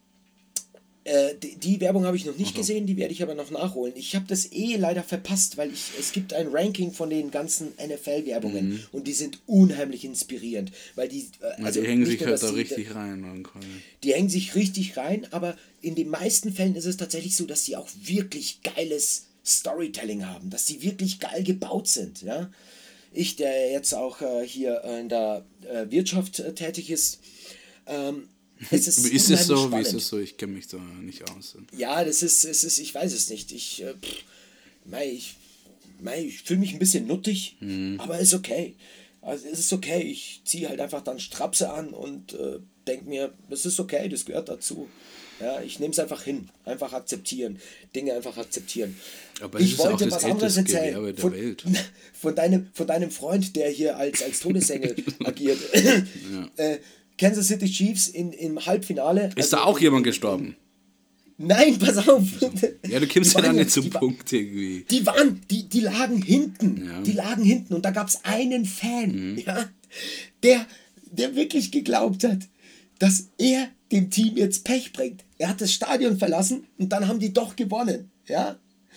äh, die, die Werbung habe ich noch nicht gesehen, die werde ich aber noch nachholen. Ich habe das eh leider verpasst, weil ich, es gibt ein Ranking von den ganzen N F L-Werbungen Mhm. und die sind unheimlich inspirierend, weil die, äh, Ja, also die hängen nicht sich nur, halt dass da sie- richtig rein. Man kann. die hängen sich richtig rein, aber in den meisten Fällen ist es tatsächlich so, dass die auch wirklich geiles Storytelling haben, dass die wirklich geil gebaut sind, ja. Ich, der jetzt auch äh, hier in der äh, Wirtschaft äh, tätig ist, ähm, es ist, Wie ist es so? unheimlich Wie ist spannend. es so? Ich kenne mich da nicht aus. Ja, das ist, es ist, ich weiß es nicht. Ich, äh, pff, mei, ich, mei, ich fühle mich ein bisschen nuttig, aber ist okay. Also es ist okay. Ich ziehe halt einfach dann Strapse an und äh, denke mir, das ist okay, das gehört dazu. Ja, ich nehme es einfach hin. Einfach akzeptieren. Dinge einfach akzeptieren. Aber es ich ist auch wollte das was anderes älteste erzählen. Gewerbe der Von, Welt. von, deinem, von deinem Freund, der hier als, als Todesengel agiert. äh, Kansas City Chiefs in, im Halbfinale. Ist also da auch in- jemand in- gestorben? Nein, pass auf. Ja, du kommst Die ja dann waren- nicht zum die wa- Punkt irgendwie. Die waren, die, die lagen hinten. Ja. Die lagen hinten. Und da gab es einen Fan, ja, der, der wirklich geglaubt hat, dass er dem Team jetzt Pech bringt. Er hat das Stadion verlassen und dann haben die doch gewonnen. Ja?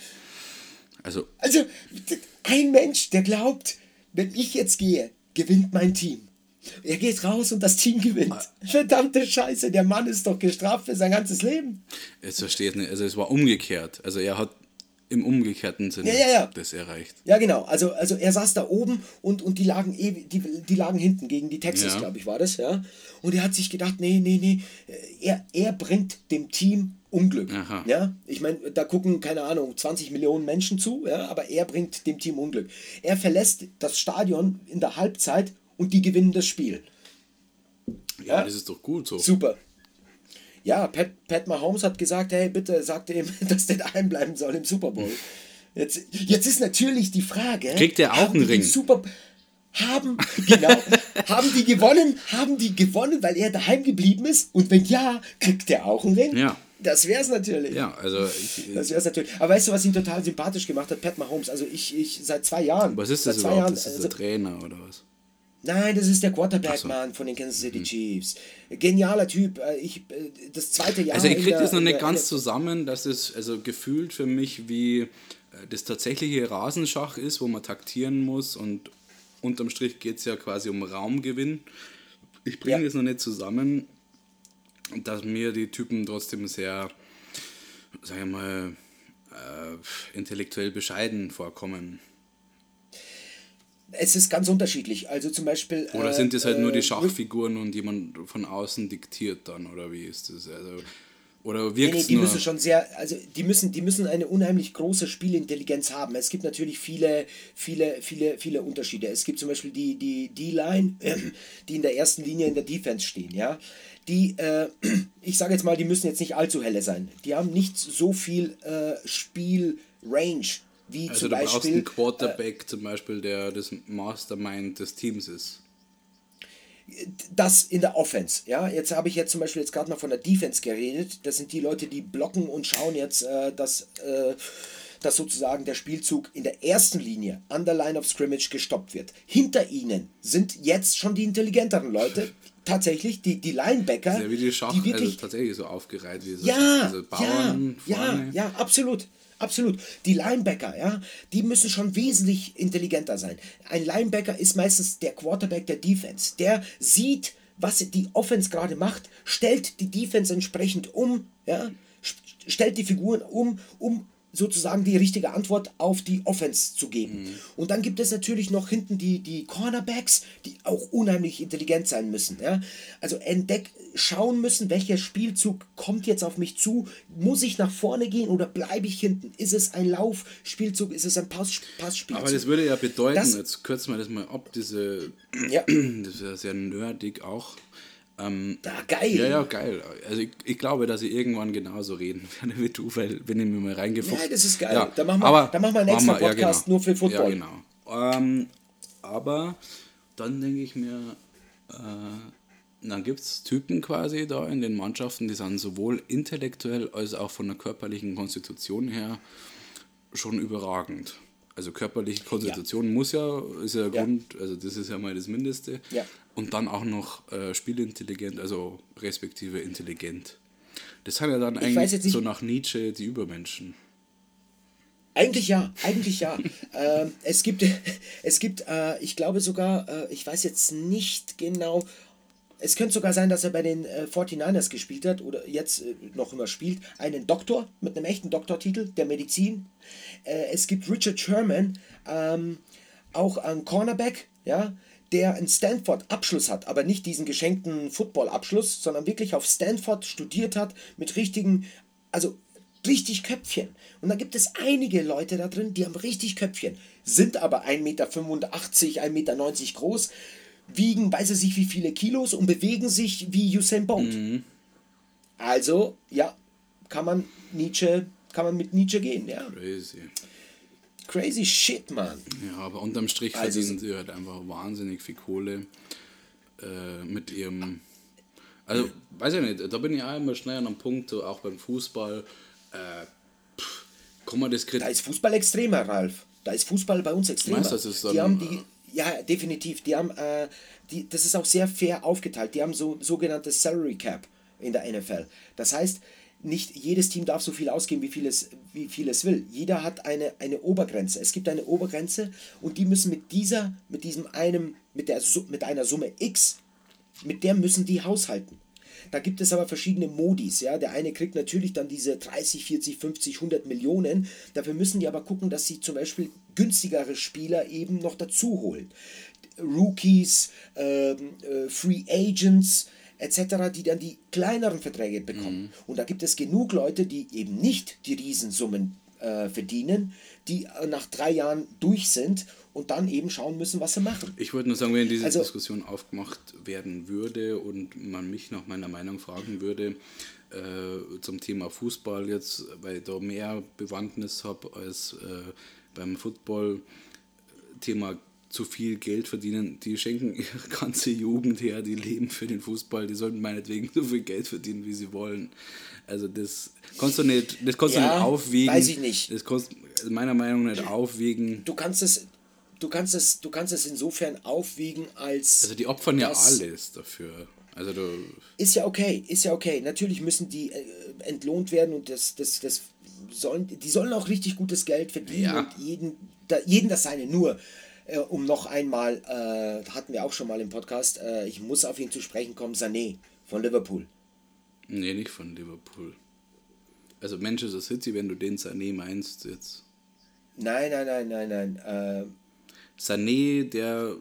Also, Also ein Mensch, der glaubt, wenn ich jetzt gehe, gewinnt mein Team. Er geht raus und das Team gewinnt. Verdammte Scheiße, der Mann ist doch gestraft für sein ganzes Leben. jetzt verstehe ich nicht. Also, es war umgekehrt. Also, er hat im umgekehrten Sinne Ja, ja, ja. das erreicht. Ja, genau. Also, also er saß da oben und, und die lagen ewig, die, die lagen hinten gegen die Texans, Ja. glaube ich, war das, ja. Und er hat sich gedacht, nee, nee, nee, er, er bringt dem Team Unglück. Aha. Ja, ich meine, da gucken, keine Ahnung, zwanzig Millionen Menschen zu, ja, aber er bringt dem Team Unglück. Er verlässt das Stadion in der Halbzeit und die gewinnen das Spiel. Ja, Ja. das ist doch gut so. Super. Ja, Pat, Pat Mahomes hat gesagt, hey, bitte sagt ihm, dass der daheim bleiben soll im Super Bowl. Jetzt, jetzt ist natürlich die Frage... Kriegt der auch haben einen die den Ring? Super, haben, genau, haben die gewonnen? Haben die gewonnen, weil er daheim geblieben ist? Und wenn ja, kriegt der auch einen Ring? Ja. Das wär's natürlich. Ja, also, ich, Das wär's natürlich. Aber weißt du, was ihn total sympathisch gemacht hat? Pat Mahomes. Also ich, ich seit zwei Jahren. was ist seit das zwei überhaupt? Jahren, Das ist also, der Trainer oder was? Nein, das ist der Quarterback, Ach so. Mann, von den Kansas City Chiefs. Genialer Typ. Äh, Ich, äh, das zweite Jahr. Also ich in kriege der- das noch in nicht der ganz N F L. zusammen, dass es also gefühlt für mich wie äh, das tatsächliche Rasenschach ist, wo man taktieren muss und unterm Strich geht es ja quasi um Raumgewinn. Ich bringe Ja. das noch nicht zusammen, dass mir die Typen trotzdem sehr, sagen wir mal, äh, intellektuell bescheiden vorkommen. Es ist ganz unterschiedlich. Also zum Beispiel. Oder äh, sind das halt nur die äh, Schachfiguren und jemand von außen diktiert dann, oder wie ist das? Also, oder Nee, wirkt nee, es die nur... müssen schon sehr, also die müssen, die müssen eine unheimlich große Spielintelligenz haben. Es gibt natürlich viele, viele, viele, viele Unterschiede. Es gibt zum Beispiel die, die D-Line, äh, die in der ersten Linie in der Defense stehen, ja. Die, äh, ich sage jetzt mal, die müssen jetzt nicht allzu helle sein. Die haben nicht so viel äh, Spielrange wie Also zum du brauchst Beispiel. einen Quarterback zum Beispiel, der das Mastermind des Teams ist. Das in der Offense, ja, jetzt habe ich jetzt zum Beispiel jetzt gerade mal von der Defense geredet, das sind die Leute, die blocken und schauen jetzt, äh, dass, äh, dass sozusagen der Spielzug in der ersten Linie an der Line of Scrimmage gestoppt wird. Hinter ihnen sind jetzt schon die intelligenteren Leute, tatsächlich, die, die Linebacker, Das ist ja wie die Schach, die wirklich, also tatsächlich so aufgereiht wie so ja, also Bauern ja, vorne. ja, ja, absolut. Absolut. Die Linebacker, ja, die müssen schon wesentlich intelligenter sein. Ein Linebacker ist meistens der Quarterback der Defense. Der sieht, was die Offense gerade macht, stellt die Defense entsprechend um, ja, st- stellt die Figuren um, um sozusagen die richtige Antwort auf die Offense zu geben. Mhm. Und dann gibt es natürlich noch hinten die, die Cornerbacks, die auch unheimlich intelligent sein müssen. Ja? Also entdeck, schauen müssen, welcher Spielzug kommt jetzt auf mich zu. Muss ich nach vorne gehen oder bleibe ich hinten? Ist es ein Laufspielzug? Ist es ein Pass, Passspielzug? Aber das würde ja bedeuten, das, jetzt kürzen wir das mal ab, diese, ja. das ist ja sehr nerdig auch. Ähm, ja, geil. Ja, ja, geil. Also ich, ich glaube, dass ich irgendwann genauso reden werde wie du, weil wenn ich mir mal reingefuchst... Ja, das ist geil. Ja, da machen wir, aber, da machen wir einen extra wir, ja, Podcast genau. nur für Football. Ja, genau. Ähm, aber dann denke ich mir, äh, dann gibt es Typen quasi da in den Mannschaften, die sind sowohl intellektuell als auch von der körperlichen Konstitution her schon überragend. Also körperliche Konstitution ja. muss ja, ist ja, ja Grund, also das ist ja mal das Mindeste. Ja. Und dann auch noch äh, spielintelligent, also respektive intelligent. Das sind ja dann eigentlich so nach Nietzsche die Übermenschen. Eigentlich ja, eigentlich ja. ähm, es gibt, es gibt äh, ich glaube sogar, äh, ich weiß jetzt nicht genau, es könnte sogar sein, dass er bei den äh, forty-niners gespielt hat oder jetzt äh, noch immer spielt, einen Doktor mit einem echten Doktortitel der Medizin. Äh, es gibt Richard Sherman, ähm, auch ein Cornerback, ja, der einen Stanford-Abschluss hat, aber nicht diesen geschenkten Football-Abschluss, sondern wirklich auf Stanford studiert hat, mit richtigen, also richtig Köpfchen. Und da gibt es einige Leute da drin, die haben richtig Köpfchen, sind aber ein Meter fünfundachtzig, ein Meter neunzig groß, wiegen, weiß ich nicht wie viele Kilos und bewegen sich wie Usain Bolt. Mhm. Also, ja, kann man Nietzsche, kann man mit Nietzsche gehen, ja. Crazy. Crazy shit, man. Ja, aber unterm Strich also, verdienen sie halt einfach wahnsinnig viel Kohle äh, mit ihrem... Also, weiß ich nicht, da bin ich auch immer schnell an einem Punkt, so auch beim Fußball, äh, pff, kann man das... Da ist Fußball extremer, Ralf. Da ist Fußball bei uns extremer. Meinst du, das ist dann, die haben die, ja, definitiv. Die haben, äh, die, das ist auch sehr fair aufgeteilt. Die haben so sogenanntes Salary Cap in der N F L. Das heißt, nicht jedes Team darf so viel ausgeben, wie viel es, wie viel es will. Jeder hat eine, eine Obergrenze. Es gibt eine Obergrenze und die müssen mit dieser, mit diesem einem, mit der mit einer Summe X, mit der müssen die haushalten. Da gibt es aber verschiedene Modis. Ja? Der eine kriegt natürlich dann diese dreißig, vierzig, fünfzig, hundert Millionen. Dafür müssen die aber gucken, dass sie zum Beispiel günstigere Spieler eben noch dazu holen. Rookies, äh, äh, Free Agents et cetera, die dann die kleineren Verträge bekommen. Mhm. Und da gibt es genug Leute, die eben nicht die Riesensummen äh, verdienen, die äh, nach drei Jahren durch sind und dann eben schauen müssen, was sie machen. Ich wollte nur sagen, wenn diese also, Diskussion aufgemacht werden würde und man mich nach meiner Meinung fragen würde äh, zum Thema Fußball jetzt, weil ich da mehr Bewandtnis habe als äh, beim Football, Thema zu viel Geld verdienen, die schenken ihre ganze Jugend her, die leben für den Fußball, die sollten meinetwegen so viel Geld verdienen, wie sie wollen. Also das kannst du nicht, das kannst ja, du nicht aufwiegen. Weiß ich nicht. Das kannst du meiner Meinung nach nicht aufwiegen. Du kannst es, du kannst es, du kannst es insofern aufwiegen, als... Also die opfern ja alles dafür. Also du ist ja okay, ist ja okay. Natürlich müssen die äh, entlohnt werden und das, das, das sollen, die sollen auch richtig gutes Geld verdienen ja. und jeden, da, jeden das seine. Nur Äh, um noch einmal, äh, hatten wir auch schon mal im Podcast, äh, ich muss auf ihn zu sprechen kommen, Sané von Liverpool. Nee, nicht von Liverpool. Also Manchester City, wenn du den Sané meinst jetzt. Nein, nein, nein, nein, nein. Äh, Sané, der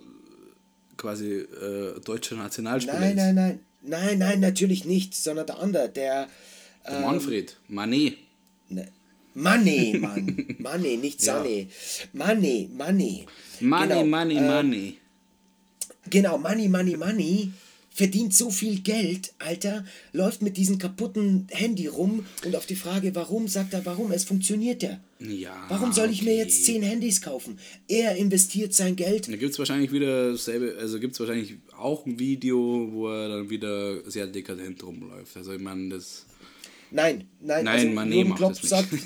quasi äh, deutscher Nationalspieler nein, ist. Nein, nein, nein, nein, nein, natürlich nicht, sondern der andere, der... der ähm, Manfred, Mané. Ne. Money, Mann. Money, nicht Sané. Ja. Money, Money. Money, genau. Money, äh, Money. Genau, Money, Money, Money. Verdient so viel Geld, Alter. Läuft mit diesem kaputten Handy rum. Und auf die Frage, warum, sagt er, warum? Es funktioniert ja. Ja. Warum soll ich okay. mir jetzt zehn Handys kaufen? Er investiert sein Geld. Da gibt es wahrscheinlich wieder dasselbe, also gibt es wahrscheinlich auch ein Video, wo er dann wieder sehr dekadent rumläuft. Also ich meine, das... Nein, nein, nein, also Mané macht Klopp das nicht. sagt,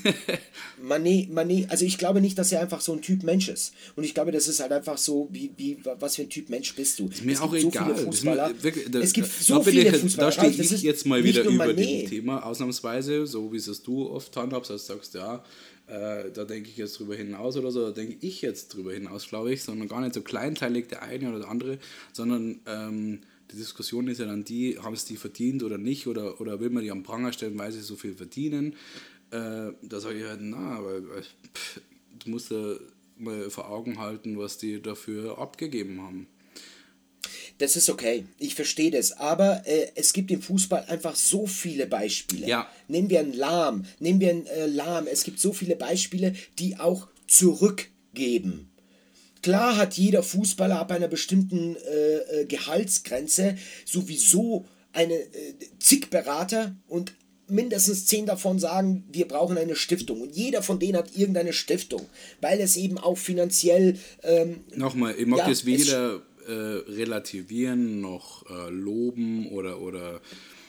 Mané, Mané, also ich glaube nicht, dass er einfach so ein Typ Mensch ist. Und ich glaube, das ist halt einfach so, wie, wie was für ein Typ Mensch bist du. Ist mir es auch gibt egal. So viele Fußballer. Mir wirklich, da, es gibt da, so da viele ich, Fußballer. Da stehe ich ist jetzt mal wieder über Mané. dem Thema, ausnahmsweise, so wie es du oft handhabst, als du sagst, ja, äh, da denke ich jetzt drüber hinaus oder so, da denke ich jetzt drüber hinaus, glaube ich, sondern gar nicht so kleinteilig der eine oder der andere, sondern ähm, die Diskussion ist ja dann die, haben es die verdient oder nicht, oder, oder will man die am Pranger stellen, weil sie so viel verdienen. Äh, da sage ich halt, na, weil, weil pff, du musst ja mal vor Augen halten, was die dafür abgegeben haben. Das ist okay, ich verstehe das, aber äh, es gibt im Fußball einfach so viele Beispiele. Ja. Nehmen wir einen Lahm, nehmen wir einen äh, Lahm, es gibt so viele Beispiele, die auch zurückgeben. Klar hat jeder Fußballer ab einer bestimmten äh, äh, Gehaltsgrenze sowieso eine äh, zig Berater und mindestens zehn davon sagen, wir brauchen eine Stiftung. Und jeder von denen hat irgendeine Stiftung, weil es eben auch finanziell... Ähm, Nochmal, ich mag ja, das weder äh, relativieren noch äh, loben oder, oder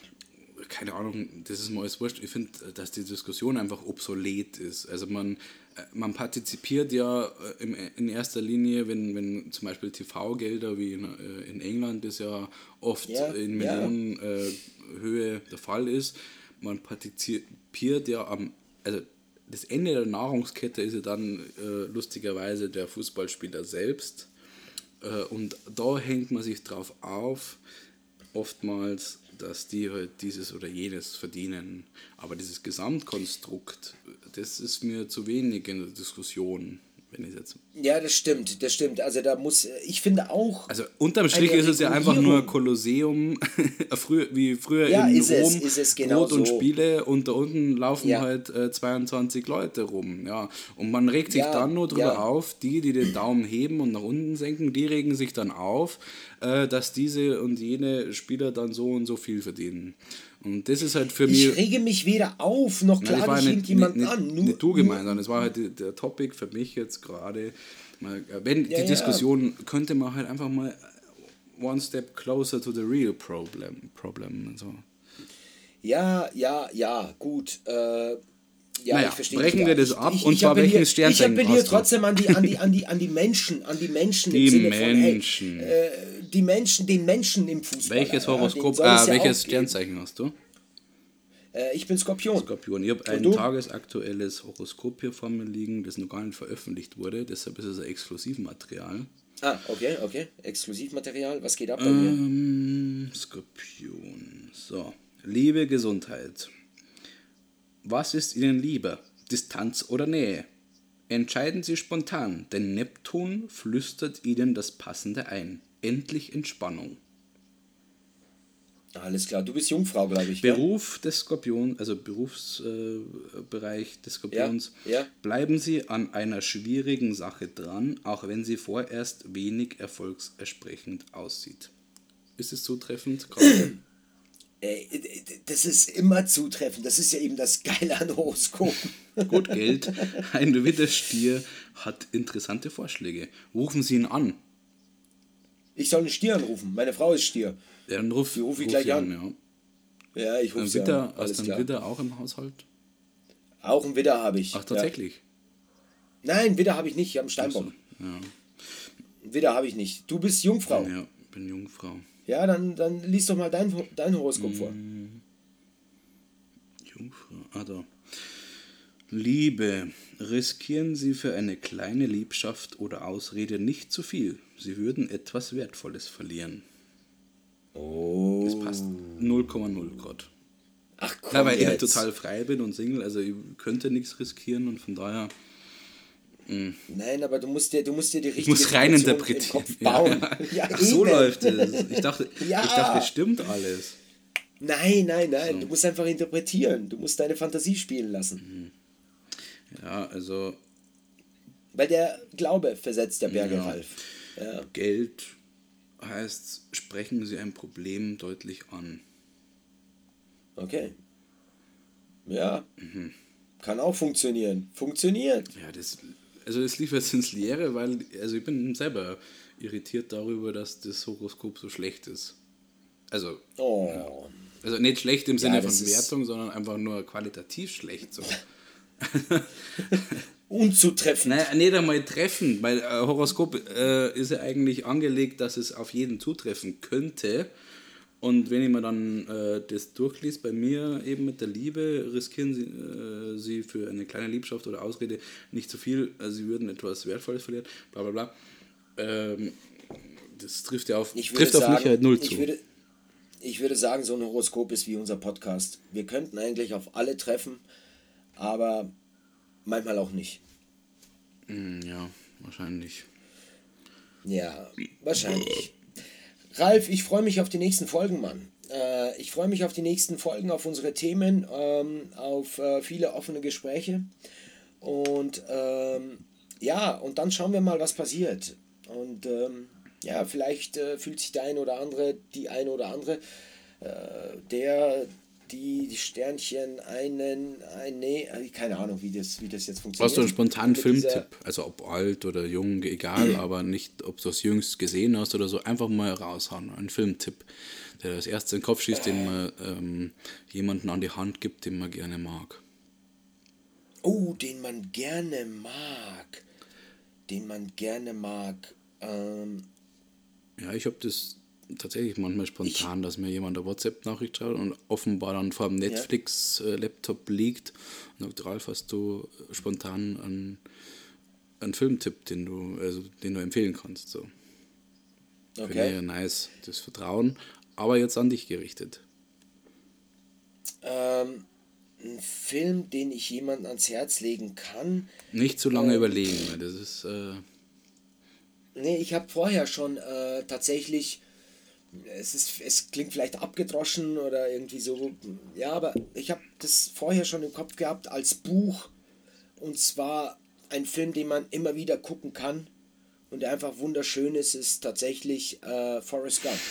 keine Ahnung, das ist mir alles wurscht. Ich finde, dass die Diskussion einfach obsolet ist. Also man, man partizipiert ja in, in erster Linie, wenn, wenn zum Beispiel T V-Gelder wie in, in England das ja oft ja, in Millionenhöhe ja. äh, der Fall ist, man partizipiert ja am, also das Ende der Nahrungskette ist ja dann äh, lustigerweise der Fußballspieler selbst. Äh, und da hängt man sich drauf auf, oftmals, dass die halt dieses oder jenes verdienen. Aber dieses Gesamtkonstrukt, das ist mir zu wenig in der Diskussion. Wenn ich jetzt ja, das stimmt, das stimmt. Also da muss, ich finde auch... Also unterm Strich ist es ja einfach nur Kolosseum, wie früher ja, in ist Rom, es, ist es genau Brot und so. Spiele und da unten laufen Ja. halt äh, zweiundzwanzig Leute rum. Ja. Und man regt sich Ja, dann nur drüber ja. auf, die, die den Daumen heben und nach unten senken, die regen sich dann auf, äh, dass diese und jene Spieler dann so und so viel verdienen. Und das ist halt für mich... Ich rege mich weder auf, noch Nein, das klage war ich nicht, irgendjemand nicht, an. nicht, Nur, nicht du gemeint, sondern es war halt die, der Topic für mich jetzt gerade. mal, Wenn Ja, die ja. Diskussion könnte man halt einfach mal one step closer to the real problem. problem und so. Ja, ja, ja, gut. Äh, ja, Naja, ich verstehe brechen dich wir da. das Ich- ab ich, und ich zwar appelliere- welches Sternzeichen Ich appelliere hast du? trotzdem an die, an die, an die, an die Menschen, an die Menschen Die im Sinne von, Menschen. hey, äh, die Menschen, den Menschen im Fußball. Welches ja, Horoskop, denen soll es äh, ja welches auch geben. Sternzeichen hast du? Äh, ich bin Skorpion. Skorpion. Ich habe ein du? tagesaktuelles Horoskop hier vor mir liegen, das noch gar nicht veröffentlicht wurde, deshalb ist es ein Exklusivmaterial. Ah, okay, okay. Exklusivmaterial. Was geht ab bei mir? Ähm, Skorpion. So. Liebe, Gesundheit. Was ist Ihnen lieber? Distanz oder Nähe? Entscheiden Sie spontan, denn Neptun flüstert Ihnen das Passende ein. Endlich Entspannung. Alles klar, du bist Jungfrau, glaube ich. gell? Beruf des Skorpions, also Berufsbereich äh, des Skorpions. Ja, ja. Bleiben Sie an einer schwierigen Sache dran, auch wenn sie vorerst wenig erfolgsersprechend aussieht. Ist es zutreffend? Karin? Äh, Das ist immer zutreffend. Das ist ja eben das Geile an Horoskopen. Gut, Geld. Ein Widderstier hat interessante Vorschläge. Rufen Sie ihn an. Ich soll einen Stier anrufen. Meine Frau ist Stier. Ja, dann ruf, Die ruf ich ruf gleich sie an. Ja. Ja, ich rufe Ein sie Widder, an. hast Alles du einen klar. Widder auch im Haushalt? Auch einen Widder habe ich. Ach, tatsächlich? Ja. Nein, Widder habe ich nicht. Ich habe einen Steinbock. So, ja. Widder habe ich nicht. Du bist Jungfrau. Ja, ja, bin Jungfrau. dann, dann lies doch mal dein, dein Horoskop vor. Jungfrau, ah da. Liebe, riskieren Sie für eine kleine Liebschaft oder Ausrede nicht zu viel. Sie würden etwas Wertvolles verlieren. Oh. Das passt null Komma null Grad. Ach komm, Ja, weil ich halt jetzt. total frei bin und Single, also ich könnte nichts riskieren und von daher... Nein, aber du musst dir, du musst dir die richtige Ich muss rein Situation im interpretieren. Kopf bauen. Ja, Ja, Ach, so eben. läuft es. Ich dachte, Ja. ich dachte, das stimmt alles. Nein, nein, nein. Du musst einfach interpretieren. Du musst deine Fantasie spielen lassen. Ja, also Weil der Glaube versetzt der Berge, Ja. Ralf. Ja. Geld heißt, sprechen Sie ein Problem deutlich an. Okay. Ja. Kann auch funktionieren. Funktioniert. Ja, das, also das lief jetzt ins Leere, weil also ich bin selber irritiert darüber, dass das Horoskop so schlecht ist. Also, Oh. also nicht schlecht im Sinne von das ist- Wertung, sondern einfach nur qualitativ schlecht. So. Unzutreffend. Naja, nicht einmal treffen, weil äh, Horoskop äh, ist ja eigentlich angelegt, dass es auf jeden zutreffen könnte. Und wenn ich mir dann äh, das durchliest, bei mir eben mit der Liebe, riskieren sie, äh, sie für eine kleine Liebschaft oder Ausrede nicht zu viel, also sie würden etwas Wertvolles verlieren, bla bla bla. Ähm, das trifft ja auf, Ich würde trifft auf sagen, mich halt null ich zu. Würde, ich würde sagen, so ein Horoskop ist wie unser Podcast. Wir könnten eigentlich auf alle treffen, aber manchmal auch nicht. Ja, wahrscheinlich. Ja, wahrscheinlich. Ralf, ich freue mich auf die nächsten Folgen, Mann. Äh, ich freue mich auf die nächsten Folgen, auf unsere Themen, ähm, auf äh, viele offene Gespräche. Und ähm, ja, und dann schauen wir mal, was passiert. Und ähm, ja, vielleicht äh, fühlt sich der eine oder andere, die eine oder andere, äh, der, die, die Sternchen, einen, ein, nee, keine Ahnung, wie das, wie das jetzt funktioniert. Hast du einen spontanen Mit dieser- Filmtipp? Also ob alt oder jung, egal, aber nicht, ob du es jüngst gesehen hast oder so, einfach mal raushauen. Ein Filmtipp, der das erste in den Kopf schießt, den man ähm, jemanden an die Hand gibt, den man gerne mag. Oh, den man gerne mag. Den man gerne mag. Ähm, Ja, ich habe das tatsächlich manchmal spontan, dass mir jemand eine WhatsApp-Nachricht schreibt und offenbar dann vor dem Netflix-Laptop liegt und sagt, Ralf, hast du spontan einen, einen Filmtipp, den du, also, den du empfehlen kannst. So. Finde ich okay. ja nice, das Vertrauen, aber jetzt an dich gerichtet. Ähm, ein Film, den ich jemandem ans Herz legen kann. Nicht zu lange überlegen, weil das ist, äh, Nee, ich habe vorher schon äh, tatsächlich, es, ist, es klingt vielleicht abgedroschen oder irgendwie so, ja, aber ich habe das vorher schon im Kopf gehabt als Buch. Und zwar ein Film, den man immer wieder gucken kann und der einfach wunderschön ist, ist tatsächlich äh, Forrest Gump.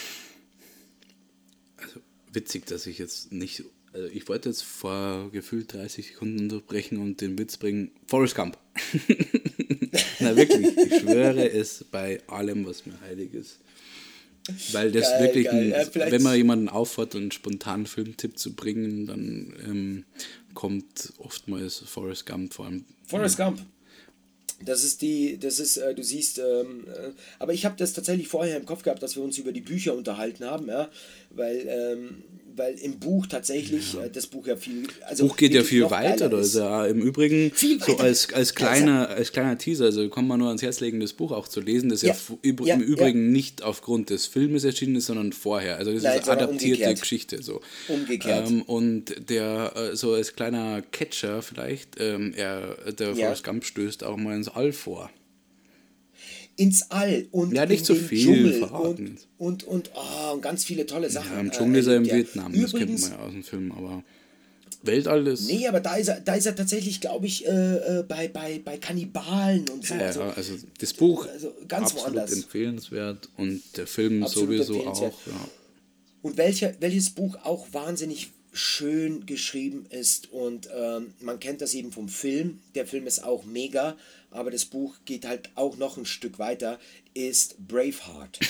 also witzig, dass ich jetzt nicht, also ich wollte jetzt vor gefühlt dreißig Sekunden unterbrechen und den Witz bringen, Forrest Gump. Na wirklich, ich schwöre es bei allem, was mir heilig ist. Weil das Geil, wirklich, geil. ein, Ja, vielleicht- wenn man jemanden auffordert, einen spontanen Filmtipp zu bringen, dann ähm, kommt oftmals Forrest Gump vor allem. Forrest Gump. Das ist die, das ist, äh, du siehst, ähm, äh, aber ich habe das tatsächlich vorher im Kopf gehabt, dass wir uns über die Bücher unterhalten haben, ja, weil, ähm, weil im Buch tatsächlich äh, das Buch ja viel, also Buch geht ja wirklich viel noch weiter, geiler da ist ist. ja im Übrigen Viel so weiter. als, als, kleiner, als kleiner Teaser, also kann man nur ans Herz legen, das Buch auch zu lesen, das ja, Ja, fu- üb- ja, im Übrigen nicht aufgrund des Filmes erschienen ist, sondern vorher, also das Nein, ist eine sondern adaptierte umgekehrt. Geschichte. So. Umgekehrt. Ähm, und der, äh, so als kleiner Catcher vielleicht, ähm, er, der Ja. Forrest Gump stößt auch mal ins All vor. Ins All und Ja, nicht in zu den viel Dschungel verraten. und, und, und, oh, und ganz viele tolle Sachen. Ja, im äh, Dschungel ist er in erlebt Vietnam, das kennt Übrigens, man ja aus dem Film, aber Weltall ist... nee, aber da ist er, da ist er tatsächlich, glaube ich, äh, äh, bei, bei, bei Kannibalen und so. Ja, also, ja, also das Buch also ganz absolut woanders. empfehlenswert und der Film Absolut sowieso empfehlenswert. auch. Ja. Und welcher, welches Buch auch wahnsinnig schön geschrieben ist und ähm, man kennt das eben vom Film, der Film ist auch mega, aber das Buch geht halt auch noch ein Stück weiter, ist Braveheart.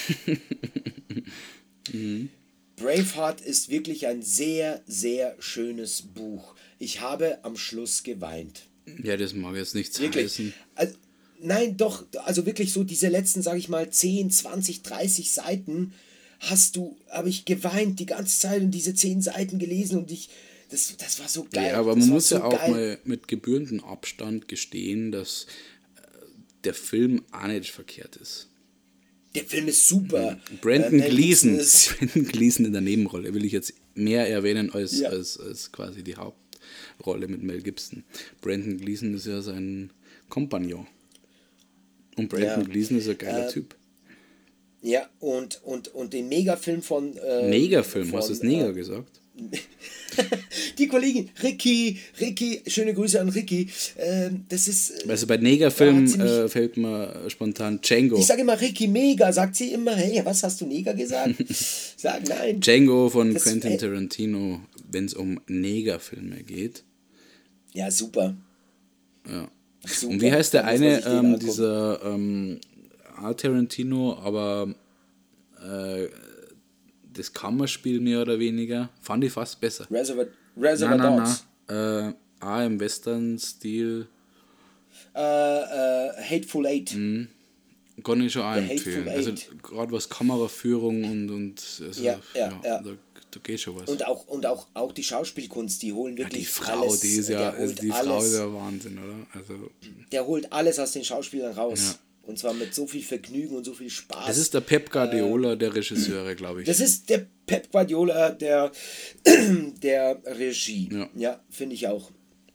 mhm. Braveheart ist wirklich ein sehr, sehr schönes Buch. Ich habe am Schluss geweint. ja, das mag jetzt nichts Wirklich. heißen. Also, nein, doch, also wirklich so diese letzten, sage ich mal, zehn, zwanzig, dreißig Seiten hast du, habe ich geweint die ganze Zeit und diese zehn Seiten gelesen und ich, das, das war so geil. Ja, aber das man war muss so ja auch geil. mal mit gebührendem Abstand gestehen, dass äh, der Film auch nicht verkehrt ist. Der Film ist super. Brandon Äh, Mel Gleeson, Gibson ist- Brandon Gleeson in der Nebenrolle will ich jetzt mehr erwähnen als, Ja. als, als quasi die Hauptrolle mit Mel Gibson. Brandon Gleeson ist ja sein Kompagnon. Und Brandon Ja. Gleeson ist ein geiler Äh, Typ. Ja, und, und, und den Megafilm von... Äh, Negerfilm, von, hast du es Neger äh, gesagt? Die Kollegin, Ricky, Ricky, schöne Grüße an Ricky. Ähm, das ist... äh, Also bei Negerfilm da hat sie mich- äh, fällt mir spontan Django. Ich sage immer Ricky Mega, sagt sie immer, hey, was hast du Neger gesagt? Sag nein. Django von Das- Quentin äh, Tarantino, wenn es um Negerfilme geht. Ja, super. Ja. Super. Und wie heißt der Da muss man eine, sich den ähm, angucken. dieser ähm, auch Tarantino, aber äh, das Kammerspiel mehr oder weniger, fand ich fast besser. Reservoir, Reservoir Nein, nein, Dogs. nein. Äh, auch im Western-Stil Äh, äh, Hateful Eight. kann ich schon auch The empfehlen. Hateful Also Eight. gerade was Kameraführung und, und also, Ja, ja, ja. Da, da geht schon was. Und auch, und auch, auch die Schauspielkunst, die holen Ja, wirklich die Frau, alles. die ist ja, der also holt die Frau alles, ist ja Wahnsinn, oder? Also, Der holt alles aus den Schauspielern raus. Ja. Und zwar mit so viel Vergnügen und so viel Spaß. das ist der Pep Guardiola der Regisseure, glaube ich. Das ist der Pep Guardiola der, der Regie. Ja. Ja, finde ich auch.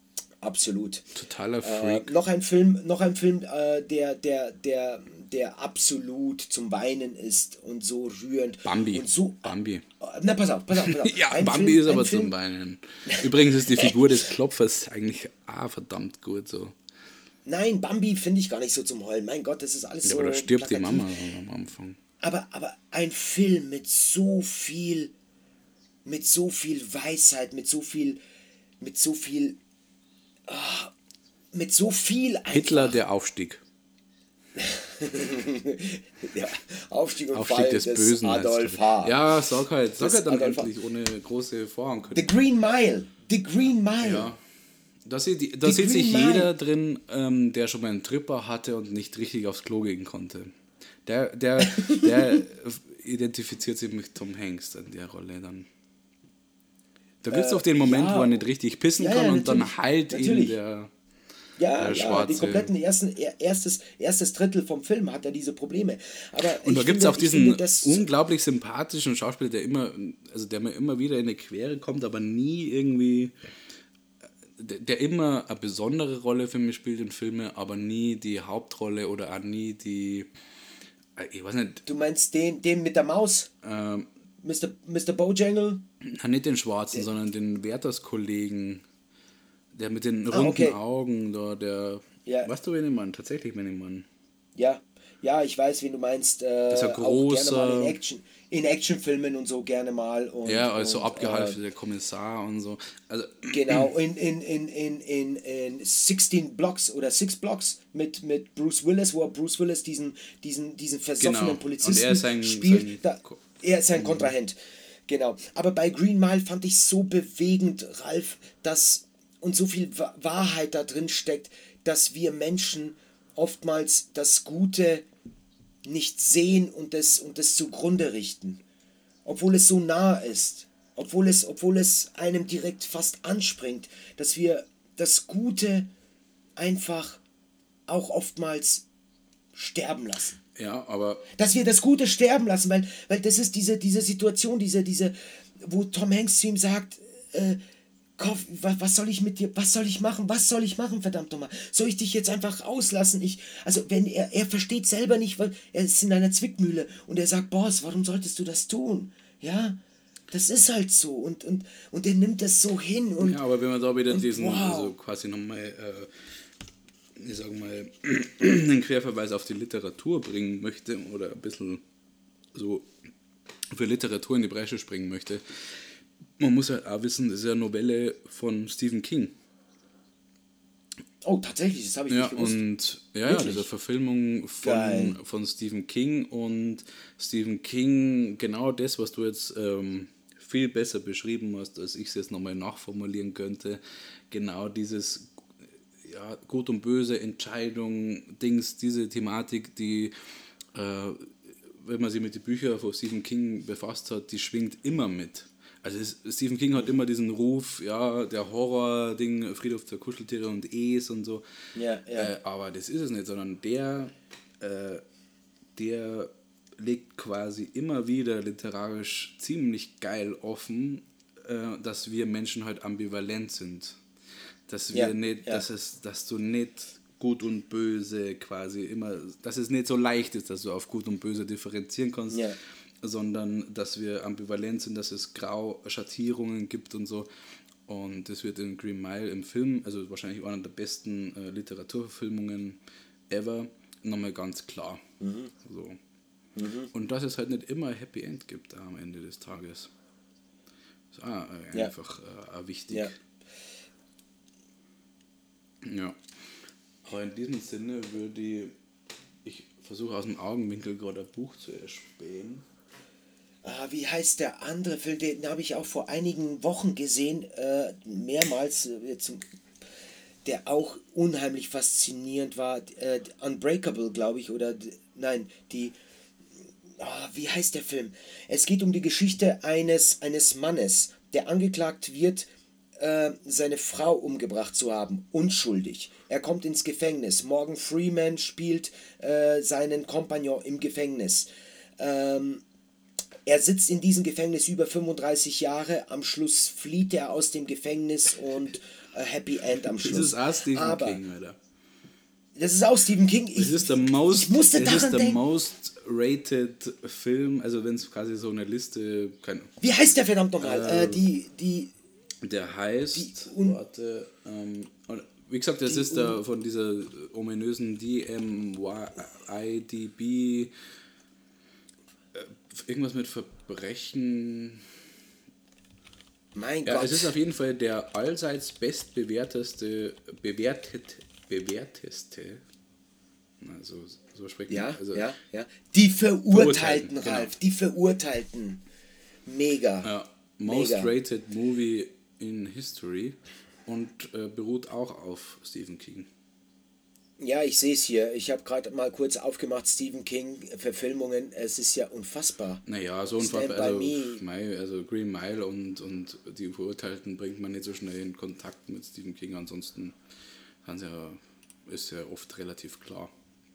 absolut. Totaler Freak. Äh, noch ein Film, noch ein Film, äh, der, der, der, der absolut zum Weinen ist und so rührend. Bambi. Und so, Bambi. Na, pass auf, pass auf, pass auf. Ja, ein Bambi Film, ist aber ein Film, zum Weinen. Übrigens ist die Figur des Klopfers eigentlich auch verdammt gut so. Nein, Bambi finde ich gar nicht so zum Heulen. Mein Gott, das ist alles Ja, so. aber da stirbt die plakativ. Mama am Anfang. Aber, aber ein Film mit so viel, mit so viel Weisheit, mit so viel, mit so viel, ah, mit so viel einfach. Hitler, der Aufstieg. Der Aufstieg und Aufstieg Fall des des Bösen. Adolf heißt H. Ja, sag halt, sag Des halt dann Adolf H. endlich ohne große The Vorankündigung. Green Mile. The Green Mile. Ja. Da sieht, die- da The sieht sich Green Mile. jeder drin, ähm, der schon mal einen Tripper hatte und nicht richtig aufs Klo gehen konnte. Der, der, der identifiziert sich mit Tom Hanks in der Rolle dann. Da gibt es Äh, auch den Moment, ja. wo er nicht richtig pissen Ja, kann ja, und dann natürlich. heilt ihn Natürlich. der. Ja, Der ja, Schwarze. die kompletten ersten, er- erstes, erstes Drittel vom Film hat er diese Probleme. Aber Und da ich gibt es finde- auch ich diesen finde, das- unglaublich sympathischen Schauspieler, der immer, also der mir immer wieder in eine Quere kommt, aber nie irgendwie, der, der immer eine besondere Rolle für mich spielt in Filmen, aber nie die Hauptrolle oder auch nie die, ich weiß nicht, Du meinst den, den mit der Maus? ähm, Mister Mister Bojangle? na, nicht den Schwarzen, sondern den Werthers-Kollegen, der mit den runden Ah, okay. Augen da, der, Ja. weißt du, wen ich meine? Tatsächlich, wen ich meine. Ja, ja, ich weiß, wen du meinst. Äh, Das ist ein auch gerne mal großer- in Action, in Actionfilmen und so gerne mal. Und, Ja, also und, abgehalfterter Kommissar und so. Also, Äh, genau, in, in, in, in, in, in sechzehn Blocks oder Six Blocks mit, mit Bruce Willis, wo er Bruce Willis diesen, diesen, diesen versoffenen Genau. Polizisten Und er ist sein- spielt. sein da, Ko- er ist sein Kontrahent. Genau. Aber bei Green Mile fand ich so bewegend, Ralf, dass und so viel Wa- Wahrheit da drin steckt, dass wir Menschen oftmals das Gute nicht sehen und das, und das zugrunde richten. Obwohl es so nah ist. Obwohl es, obwohl es einem direkt fast anspringt, dass wir das Gute einfach auch oftmals sterben lassen. ja, aber Dass wir das Gute sterben lassen, weil, weil das ist diese, diese Situation, diese, diese, wo Tom Hanks zu ihm sagt, äh, Kauf, was, was soll ich mit dir, was soll ich machen, was soll ich machen, verdammt nochmal, soll ich dich jetzt einfach auslassen? Ich, also wenn er, er versteht selber nicht, weil er ist in einer Zwickmühle und er sagt, Boss, warum solltest du das tun? Ja, das ist halt so und, und, und er nimmt das so hin und ja, aber wenn man da wieder diesen, wow. also quasi nochmal, äh, ich sag mal, einen Querverweis auf die Literatur bringen möchte oder ein bisschen so für Literatur in die Bresche springen möchte, man muss halt auch wissen, das ist ja eine Novelle von Stephen King. oh, tatsächlich, das habe ich Ja, nicht gewusst. und ja, ja, Wirklich? das ist eine Verfilmung Geil. von, von Stephen King und Stephen King, genau das, was du jetzt ähm, viel besser beschrieben hast, als ich es jetzt nochmal nachformulieren könnte, genau dieses ja, Gut und Böse, Entscheidung, Dings, diese Thematik, die, äh, wenn man sich mit den Büchern von Stephen King befasst hat, die schwingt immer mit. Also es, Stephen King hat immer diesen Ruf, ja, der Horror-Ding, Friedhof der Kuscheltiere und Es und so. Ja, ja. Äh, aber das ist es nicht, sondern der, äh, der legt quasi immer wieder literarisch ziemlich geil offen, äh, dass wir Menschen halt ambivalent sind. Dass wir Ja, nicht, ja. dass es, dass du nicht Gut und Böse quasi immer, dass es nicht so leicht ist, dass du auf Gut und Böse differenzieren kannst, Ja. sondern dass wir ambivalent sind, dass es Grau-Schattierungen gibt und so. Und das wird in Green Mile im Film, also wahrscheinlich einer der besten äh, Literaturverfilmungen ever, nochmal ganz klar. Mhm. So. Mhm. Und dass es halt nicht immer ein Happy End gibt am Ende des Tages. Ist auch äh, Ja. einfach äh, auch wichtig. Ja. Ja. Aber in diesem Sinne würde ich, ich versuche aus dem Augenwinkel gerade ein Buch zu erspähen. Ah, wie heißt der andere Film? Den habe ich auch vor einigen Wochen gesehen, äh, mehrmals, äh, jetzt, der auch unheimlich faszinierend war. Äh, Unbreakable, glaube ich, oder d- nein, die. Ah, wie heißt der Film? Es geht um die Geschichte eines, eines Mannes, der angeklagt wird, äh, seine Frau umgebracht zu haben, unschuldig. Er kommt ins Gefängnis. Morgan Freeman spielt äh, seinen Kompagnon im Gefängnis. Ähm, Er sitzt in diesem Gefängnis über fünfunddreißig Jahre, am Schluss flieht er aus dem Gefängnis und äh, Happy End am Schluss. Das ist auch Stephen Aber King, Alter. Das ist auch Stephen King. Ich, Es ist der most, ich musste es ist daran der denken. most rated Film, also wenn es quasi so eine Liste, kein, Wie heißt der verdammt nochmal? Äh, die, die, der heißt, Die un- warte, ähm, und wie gesagt, das ist der von dieser ominösen D M I D B, äh, irgendwas mit Verbrechen. mein Ja, Gott. es ist auf jeden Fall der allseits bestbewerteste, bewertet, bewerteste, also so spricht man, ja, also, ja, ja. Die Verurteilten, Verurteilten, Ralf. genau. Die Verurteilten. Mega. ja, most Mega. rated movie in history und äh, beruht auch auf Stephen King. Ja, ich sehe es hier. Ich habe gerade mal kurz aufgemacht, Stephen King Verfilmungen. Es ist ja unfassbar. Naja, so ein Stand Fall, by also, Me. Mei, also Green Mile und, und die Verurteilten bringt man nicht so schnell in Kontakt mit Stephen King, ansonsten ja, ist ja oft relativ klar.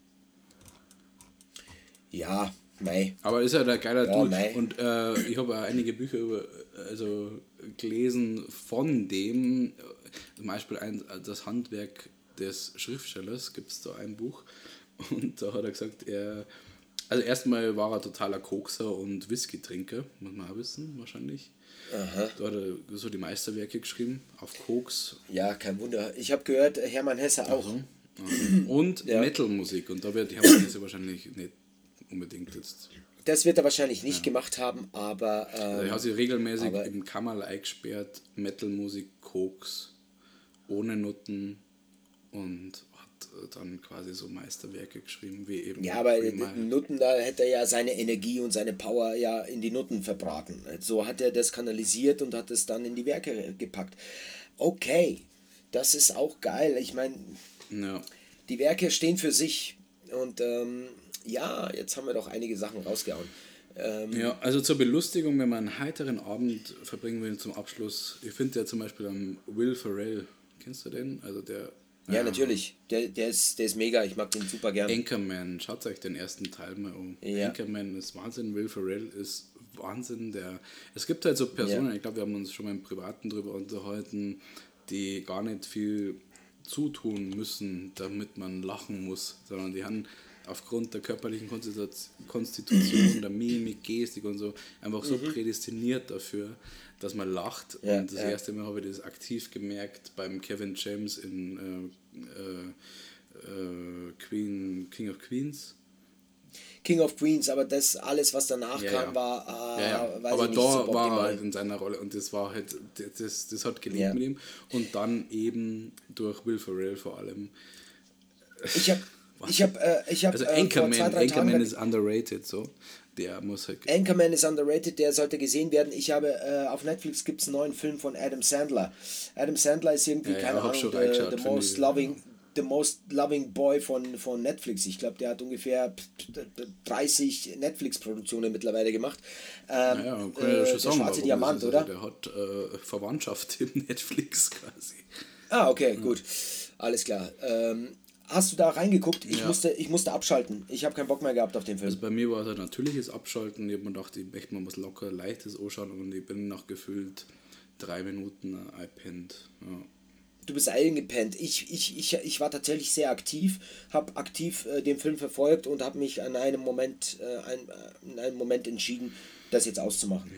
Ja, mei. Aber ist ja der geiler Ja, Dude. mei. Und äh, ich habe auch einige Bücher über, also gelesen von dem, äh, zum Beispiel ein, das Handwerk des Schriftstellers, gibt es da ein Buch. Und da hat er gesagt, er, also erstmal war er totaler Kokser und Whisky-Trinker, muss man auch wissen, wahrscheinlich. Aha. Da hat er so die Meisterwerke geschrieben, auf Koks. Ja, kein Wunder. Ich habe gehört, Hermann Hesse auch. So. Und Ja. Metal-Musik. Und da wird Hermann Hesse wahrscheinlich nicht unbedingt jetzt. Das wird er wahrscheinlich nicht gemacht haben, aber Also ähm, er hat sich regelmäßig aber- im Kammerl eingesperrt, Metal-Musik, Koks, ohne Noten und hat dann quasi so Meisterwerke geschrieben, wie eben. ja, aber Green die Mile. Nutten, da hätte er ja seine Energie und seine Power ja in die Nutten verbraten. So hat er das kanalisiert und hat es dann in die Werke gepackt. Okay, das ist auch geil. Ich meine, Ja. die Werke stehen für sich und ähm, ja, jetzt haben wir doch einige Sachen rausgehauen. Ähm, ja, also zur Belustigung, wenn man einen heiteren Abend verbringen will zum Abschluss, ich finde ja zum Beispiel am Will Ferrell, kennst du den? Also der ja, natürlich. Der, der, ist, der ist mega. Ich mag den super gern. Anchorman, schaut euch den ersten Teil mal um. Ja. Anchorman ist Wahnsinn, Will Ferrell ist Wahnsinn. Der, es gibt halt so Personen, Ja. ich glaube, wir haben uns schon mal im Privaten drüber unterhalten, die gar nicht viel zutun müssen, damit man lachen muss, sondern die haben aufgrund der körperlichen Konstitu- Konstitution, der Mimik, Gestik und so, einfach so prädestiniert dafür, dass man lacht. Ja, und das ja. erste Mal habe ich das aktiv gemerkt beim Kevin James in äh, äh, äh, Queen, King of Queens. King of Queens, aber das alles, was danach Ja, kam, ja. war, äh, Ja, ja. weiß Aber ich nicht, da war er suboptimal. halt in seiner Rolle und das war halt, das, das hat gelebt Ja. mit ihm. Und dann eben durch Will Ferrell vor allem. Ich habe ich hab, äh, ich hab, Also äh, vor Anchorman, zwei, drei Anchorman Tagen... ist underrated, so. Der muss halt. Anchorman ist underrated, der sollte gesehen werden. Ich habe, äh, auf Netflix gibt es einen neuen Film von Adam Sandler. Adam Sandler ist irgendwie, Ja, ja, keine hab Ahnung, schon the, reingeschaut, the, finde most ich. loving, the most loving boy von, von Netflix. Ich glaube, der hat ungefähr dreißig Netflix-Produktionen mittlerweile gemacht. Ähm, Naja, man kann äh, ja der schon sagen, schwarze warum Diamant, das ist. oder? Also der hat äh, Verwandtschaft im Netflix quasi. Ah, okay, gut. Alles klar. Ähm, hast du da reingeguckt? Ich, Ja. musste, ich musste abschalten. Ich habe keinen Bock mehr gehabt auf den Film. Also bei mir war es ein natürliches Abschalten. Ich habe mir gedacht, ich möchte mal was locker, leichtes anschauen und ich bin nach gefühlt drei Minuten äh, einpennt. Ja. Du bist eingepennt. Ich, ich, ich, ich war tatsächlich sehr aktiv, habe aktiv äh, den Film verfolgt und habe mich an einem Moment, äh, ein, äh, in einem Moment entschieden, das jetzt auszumachen.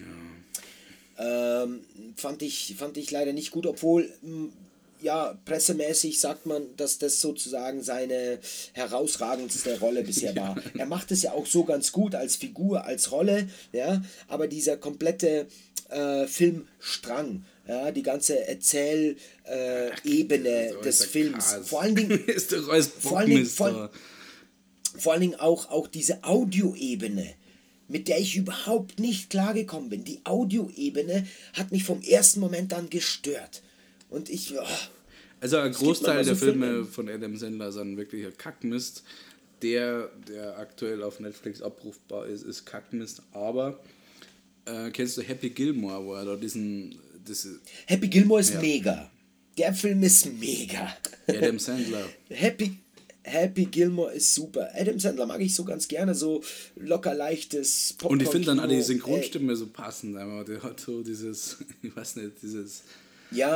Ähm, fand, ich, fand ich leider nicht gut, obwohl, mh, ja, pressemäßig sagt man, dass das sozusagen seine herausragendste Rolle bisher war. Er macht es ja auch so ganz gut als Figur, als Rolle, ja, aber dieser komplette äh, Filmstrang, ja, die ganze Erzählebene äh, Ebene Das ist des der Films, Chaos. vor allen Dingen, ist doch alles vor allen Dingen, Bockmist da. vor, vor allen Dingen auch, auch diese Audioebene, mit der ich überhaupt nicht klargekommen bin. Die Audioebene hat mich vom ersten Moment an gestört. Und ich, oh, Also ein gibt manchmal Großteil der so Filme Filme. von Adam Sandler sind wirklich ein Kackmist. Der, der aktuell auf Netflix abrufbar ist, ist Kackmist. Aber äh, kennst du Happy Gilmore, wo er da diesen... Das Happy Gilmore ist Ja. mega. Der Film ist mega. Adam Sandler. Happy, Happy Gilmore ist super. Adam Sandler mag ich so ganz gerne, so locker leichtes Popcorn. Und ich finde dann auch die Kino. Synchronstimme so passend. Aber der hat so dieses, ich weiß nicht, dieses... Ja,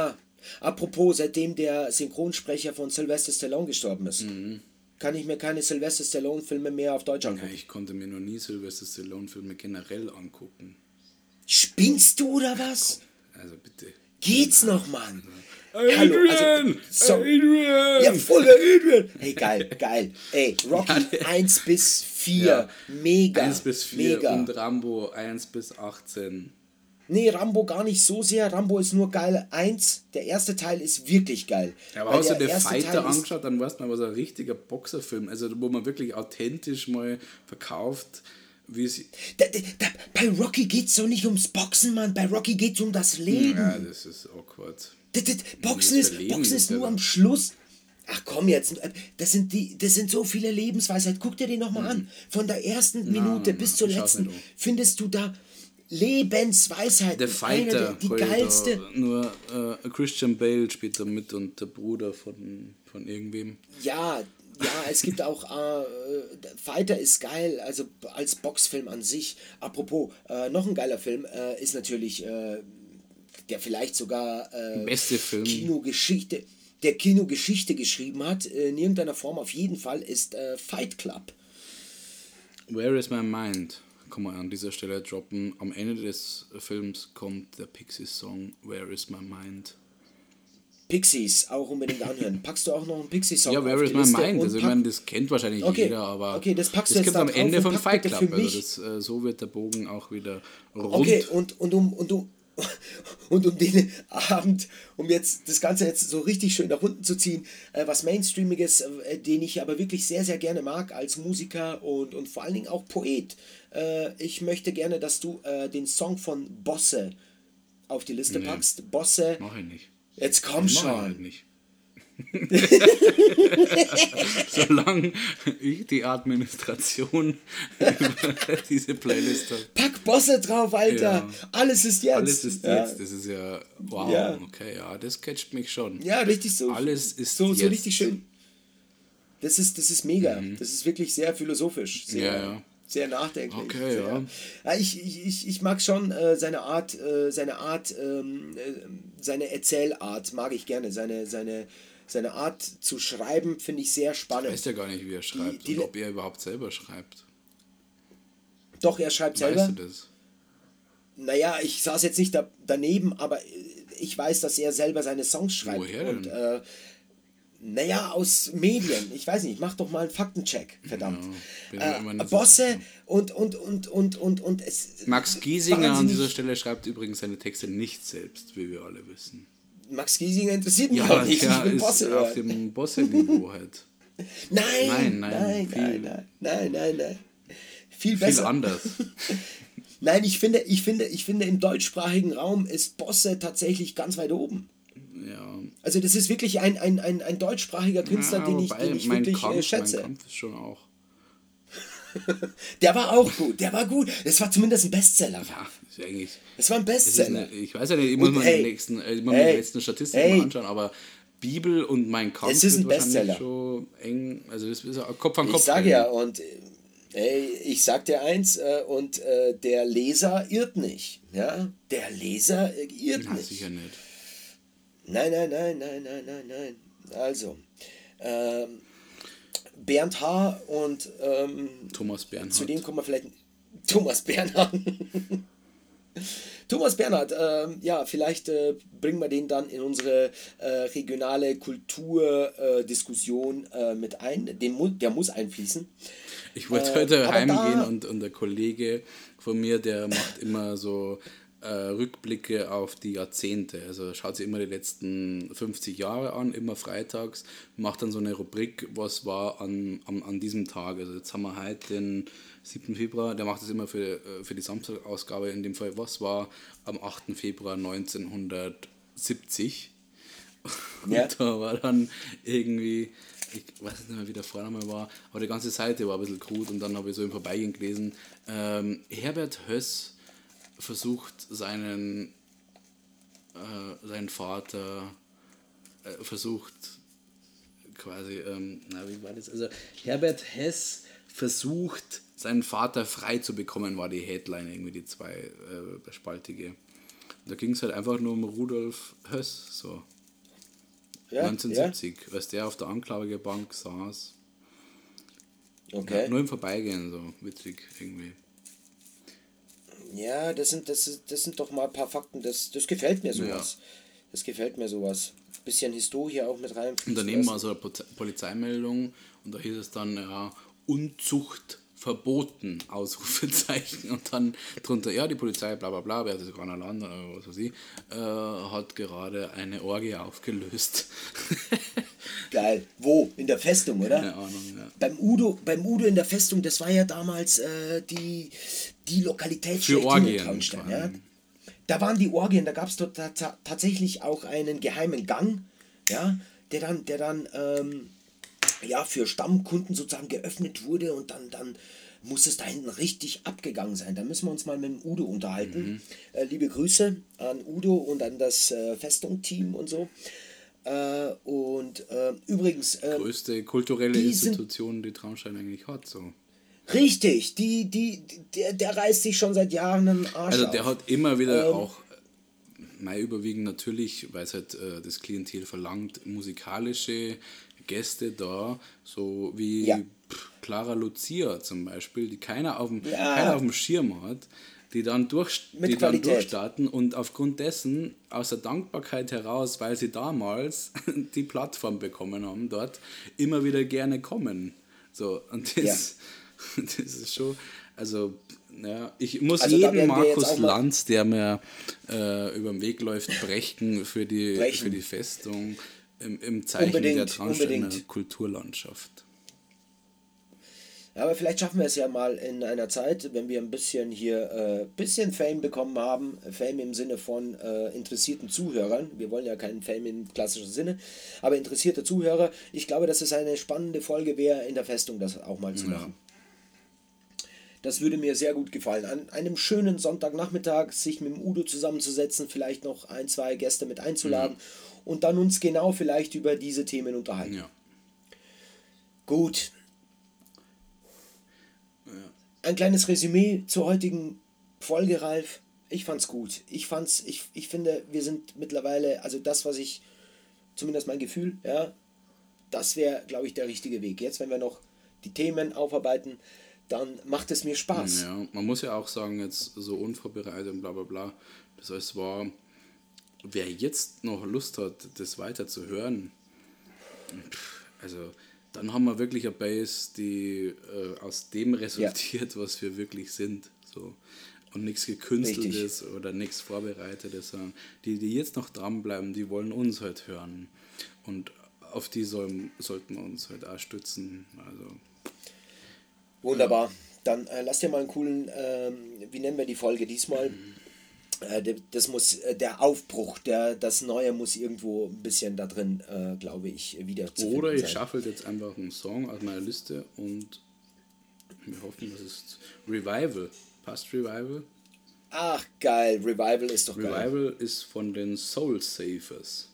Apropos, seitdem der Synchronsprecher von Sylvester Stallone gestorben ist, mhm. kann ich mir keine Sylvester Stallone-Filme mehr auf Deutsch angucken. Ja, ich konnte mir noch nie Sylvester Stallone-Filme generell angucken. Spinnst du oder was? Also bitte. Geht's noch, Mann? Adrian! Hallo, also, so, Adrian! Ja, voll der Adrian! Hey, geil, geil. Ey, Rocky ja, eins bis vier, ja. Mega. eins bis vier mega. Und Rambo eins bis achtzehn. Nee, Rambo gar nicht so sehr. Rambo ist nur geil. eins, der erste Teil ist wirklich geil. Ja, aber hast du den Fighter angeschaut, dann weißt du mal, was ein richtiger Boxerfilm, also wo man wirklich authentisch mal verkauft, wie es... Da, da, da, bei Rocky geht's doch nicht ums Boxen, Mann. Bei Rocky geht's um das Leben. Ja, das ist awkward. Da, da, Boxen ist, Leben, Boxen ist nur am Schluss... Ach komm jetzt, das sind, die, das sind so viele Lebensweisheiten. Guck dir die nochmal mhm. an. Von der ersten Minute no, bis zur letzten findest du da... Lebensweisheit. Der Fighter, die geilste. Nur äh, Christian Bale spielt da mit und der Bruder von, von irgendwem. Ja, ja, es gibt auch äh, Fighter ist geil, also als Boxfilm an sich. Apropos, äh, noch ein geiler Film äh, ist natürlich äh, der vielleicht sogar äh, beste Film. Kinogeschichte, der Kinogeschichte geschrieben hat, in irgendeiner Form auf jeden Fall, ist äh, Fight Club. Where is my mind? Kann man an dieser Stelle droppen. Am Ende des Films kommt der Pixies-Song Where is my mind? Pixies, auch unbedingt anhören. Packst du auch noch einen Pixies-Song? Ja, Where is my mind? Also, ich meine, das kennt wahrscheinlich okay. jeder, aber okay, das, packst das du jetzt kommt da am Ende von Fight Club. Also das, äh, so wird der Bogen auch wieder rund. Okay, und, und um, und um Und um den Abend, um jetzt das Ganze jetzt so richtig schön nach unten zu ziehen, äh, was Mainstreamiges, äh, den ich aber wirklich sehr, sehr gerne mag als Musiker und, und vor allen Dingen auch Poet. Äh, ich möchte gerne, dass du äh, den Song von Bosse auf die Liste nee. packst. Bosse. Mach ich nicht. Jetzt komm das schon. Mach ich halt nicht. Solange ich die Administration über diese Playlist habe. Pack Bosse drauf, Alter. Ja. Alles ist jetzt. Alles ist ja. jetzt. Das ist ja wow. Ja. Okay, ja, das catcht mich schon. Ja, richtig so. Alles ist so, jetzt. so richtig schön. Das ist, das ist mega. Mhm. Das ist wirklich sehr philosophisch. Sehr, ja, ja. sehr nachdenklich. Okay, sehr, ja. ja. Ich, ich, ich mag schon äh, seine Art, äh, seine Art, ähm, äh, seine Erzählart mag ich gerne. Seine, seine, seine Art zu schreiben finde ich sehr spannend. Ich weiß ja gar nicht, wie er schreibt, die, die, und ob er überhaupt selber schreibt. Doch, er schreibt weißt selber. Weißt du das? Naja, ich saß jetzt nicht da, daneben, aber ich weiß, dass er selber seine Songs schreibt. Woher denn? Und, äh, naja, aus Medien. Ich weiß nicht, mach doch mal einen Faktencheck, verdammt. Ja, äh, Bosse und, und, und, und, und, und es... Max Giesinger an dieser Stelle schreibt übrigens seine Texte nicht selbst, wie wir alle wissen. Max Giesinger interessiert mich ja, auch nicht. Ja, ich bin ist Bosse. auf dem Bosse-Niveau halt. Nein, nein, nein, nein, viel, nein, nein, nein, nein, nein. Viel, viel besser. anders. Nein, ich finde, ich finde, ich finde, im deutschsprachigen Raum ist Bosse tatsächlich ganz weit oben. Ja. Also das ist wirklich ein, ein, ein, ein deutschsprachiger Künstler, ja, den ich, den ich wirklich Kampf, äh, schätze. Mein Kampf ist schon auch. Der war auch gut, der war gut. Das war zumindest ein Bestseller. Ja, ist eigentlich. Das war ein Bestseller. Eine, ich weiß ja nicht, ich muss mal die nächsten, ich muss hey, die letzten Statistiken hey. mal anschauen, aber Bibel und Mein Kampf es ist ein Bestseller. Schon eng, also das ist Kopf an Kopf. Ich sage ja, und ey, ich sag dir eins, äh, und äh, der Leser irrt nicht. Ja? Der Leser äh, irrt Na, nicht. sicher nicht. Nein, nein, nein, nein, nein, nein, nein. Also, ähm, Bernd H. und ähm, Thomas Bernhard. Zu dem kommen wir vielleicht. Thomas Bernhard. Thomas Bernhard, ähm, ja, vielleicht äh, bringen wir den dann in unsere äh, regionale Kulturdiskussion äh, äh, mit ein. Den mu der muss einfließen. Ich wollte äh, heute heimgehen und, und der Kollege von mir, der macht immer so äh, Rückblicke auf die Jahrzehnte. Also schaut sich immer die letzten fünfzig Jahre an, immer freitags, macht dann so eine Rubrik, was war an, an, an diesem Tag. Also jetzt haben wir heute den siebten Februar, der macht das immer für, für die Samstagausgabe, in dem Fall, was war am achten Februar neunzehnhundertsiebzig. Ja. Und da war dann irgendwie, ich weiß nicht mehr, wie der Vorname war, aber die ganze Seite war ein bisschen krud und dann habe ich so im Vorbeigehen gelesen, ähm, Herbert Höss versucht seinen, äh, seinen Vater, äh, versucht quasi, ähm, na wie war das, also Herbert Hess versucht seinen Vater frei zu bekommen, war die Headline, irgendwie die zwei äh, spaltige. Da ging es halt einfach nur um Rudolf Höss, so. Ja? neunzehnhundertsiebzig, ja? Als der auf der Anklagebank saß. Okay. Ja, nur im Vorbeigehen, so witzig irgendwie. Ja, das sind, das, das sind doch mal ein paar Fakten, das, das gefällt mir sowas. Ja. Das gefällt mir sowas. Bisschen Historie auch mit rein. Und daneben war so eine Polizeimeldung und da hieß es dann, ja, Unzucht verboten, Ausrufezeichen. Und dann drunter, ja, die Polizei, bla bla bla, wer das sogar Land, oder was weiß ich, äh, hat gerade eine Orgie aufgelöst. Geil. Wo? In der Festung, oder? Keine Ahnung, ja. Beim Udo, beim Udo in der Festung, das war ja damals äh, die, die Lokalität für Orgien. Traunstein, ja. Da waren die Orgien, da gab es dort ta- tatsächlich auch einen geheimen Gang, ja, der dann, der dann ähm, ja, für Stammkunden sozusagen geöffnet wurde und dann, dann muss es da hinten richtig abgegangen sein. Da müssen wir uns mal mit dem Udo unterhalten. Mhm. Äh, liebe Grüße an Udo und an das äh, Festung-Team und so. Äh, und äh, übrigens... Äh, größte kulturelle die Institution, die Traunstein eigentlich hat, so. Richtig, die, die, der, der reißt sich schon seit Jahren einen Arsch Also der auf. hat immer wieder ähm, auch, mei überwiegend natürlich, weil es halt äh, das Klientel verlangt, musikalische Gäste da, so wie ja. Clara Lucia zum Beispiel, die keiner auf dem, ja. keiner auf dem Schirm hat, die dann, durch, die dann durchstarten und aufgrund dessen aus der Dankbarkeit heraus, weil sie damals die Plattform bekommen haben dort, immer wieder gerne kommen. So, und das... Ja. Das ist schon, also, ja, ich muss also jeden Markus Lanz, der mir äh, über den Weg läuft, brechen für die, brechen. Für die Festung im, im Zeichen unbedingt, der Traunsteiner Kulturlandschaft. Ja, aber vielleicht schaffen wir es ja mal in einer Zeit, wenn wir ein bisschen hier äh, bisschen Fame bekommen haben, Fame im Sinne von äh, interessierten Zuhörern. Wir wollen ja keinen Fame im klassischen Sinne, aber interessierte Zuhörer. Ich glaube, dass es eine spannende Folge wäre, in der Festung das auch mal zu machen. Ja. Das würde mir sehr gut gefallen. An einem schönen Sonntagnachmittag sich mit dem Udo zusammenzusetzen, vielleicht noch ein, zwei Gäste mit einzuladen mhm. und dann uns genau vielleicht über diese Themen unterhalten. Ja. Gut. Ja. Ein kleines Resümee zur heutigen Folge, Ralf. Ich fand's gut. Ich fand's, ich, ich finde, wir sind mittlerweile, also das, was ich, zumindest mein Gefühl, ja, das wäre, glaube ich, der richtige Weg. Jetzt, wenn wir noch die Themen aufarbeiten, dann macht es mir Spaß. Ja, man muss ja auch sagen, jetzt so unvorbereitet und bla bla bla, das heißt, war, wer jetzt noch Lust hat, das weiter zu hören, also dann haben wir wirklich eine Base, die äh, aus dem resultiert, ja. was wir wirklich sind. So. Und nichts Gekünsteltes Richtig. Oder nichts Vorbereitetes, sondern die, die jetzt noch dranbleiben, die wollen uns halt hören. Und auf die sollen, sollten wir uns halt auch stützen. Also wunderbar. Dann äh, lass dir mal einen coolen, ähm, wie nennen wir die Folge diesmal? Mhm. Äh, das muss, äh, der Aufbruch, der, das Neue muss irgendwo ein bisschen da drin, äh, glaube ich, wieder zu Oder ich sein. schaffel jetzt einfach einen Song aus meiner Liste und wir hoffen, das ist Revival. Passt Revival? Ach geil, Revival ist doch Revival geil. Revival ist von den Soul Savers.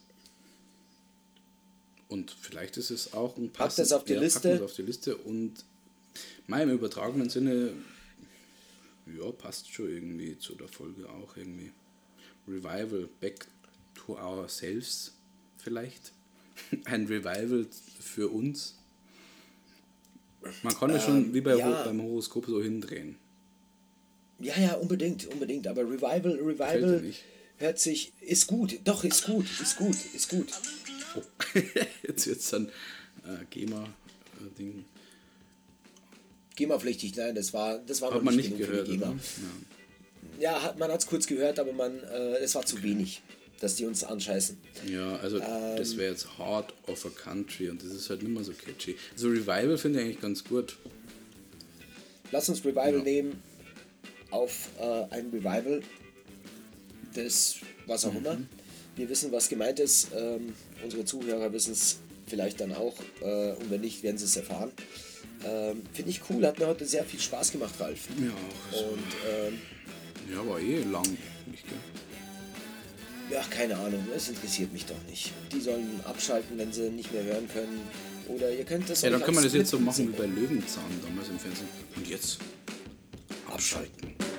Und vielleicht ist es auch ein Pack das auf die ja, Liste. Das auf die Liste und mein im übertragenen Sinne, ja, passt schon irgendwie zu der Folge auch irgendwie. Revival, back to ourselves vielleicht. Ein Revival für uns. Man kann es ähm, schon wie bei ja. beim Horoskop so hindrehen. Ja, ja, unbedingt, unbedingt. Aber Revival, Revival hört sich, ist gut. Doch, ist gut, ist gut, ist gut. Oh. Jetzt wird es dann äh, GEMA-Ding. GEMA-pflichtig, nein, das war, das war hat noch man nicht, nicht gehört, für die GEMA. Ja, ja hat, man hat es kurz gehört, aber man, äh, es war zu okay. wenig, dass die uns anscheißen. Ja, also ähm, das wäre jetzt Heart of a Country und das ist halt nicht mehr so catchy. Also Revival finde ich eigentlich ganz gut. Lass uns Revival ja. nehmen auf äh, ein Revival des was auch mhm. immer. Wir wissen, was gemeint ist. Ähm, unsere Zuhörer wissen es vielleicht dann auch. Äh, und wenn nicht, werden sie es erfahren. Ähm, Finde ich cool. Hat mir heute sehr viel Spaß gemacht, Ralf. Ja. Und, ähm, ja, war eh lang. Nicht, gell? Ja, keine Ahnung. Es interessiert mich doch nicht. Die sollen abschalten, wenn sie nicht mehr hören können. Oder ihr könnt das ja, dann können wir das jetzt so machen wie bei Löwenzahn damals im Fernsehen. Und jetzt abschalten.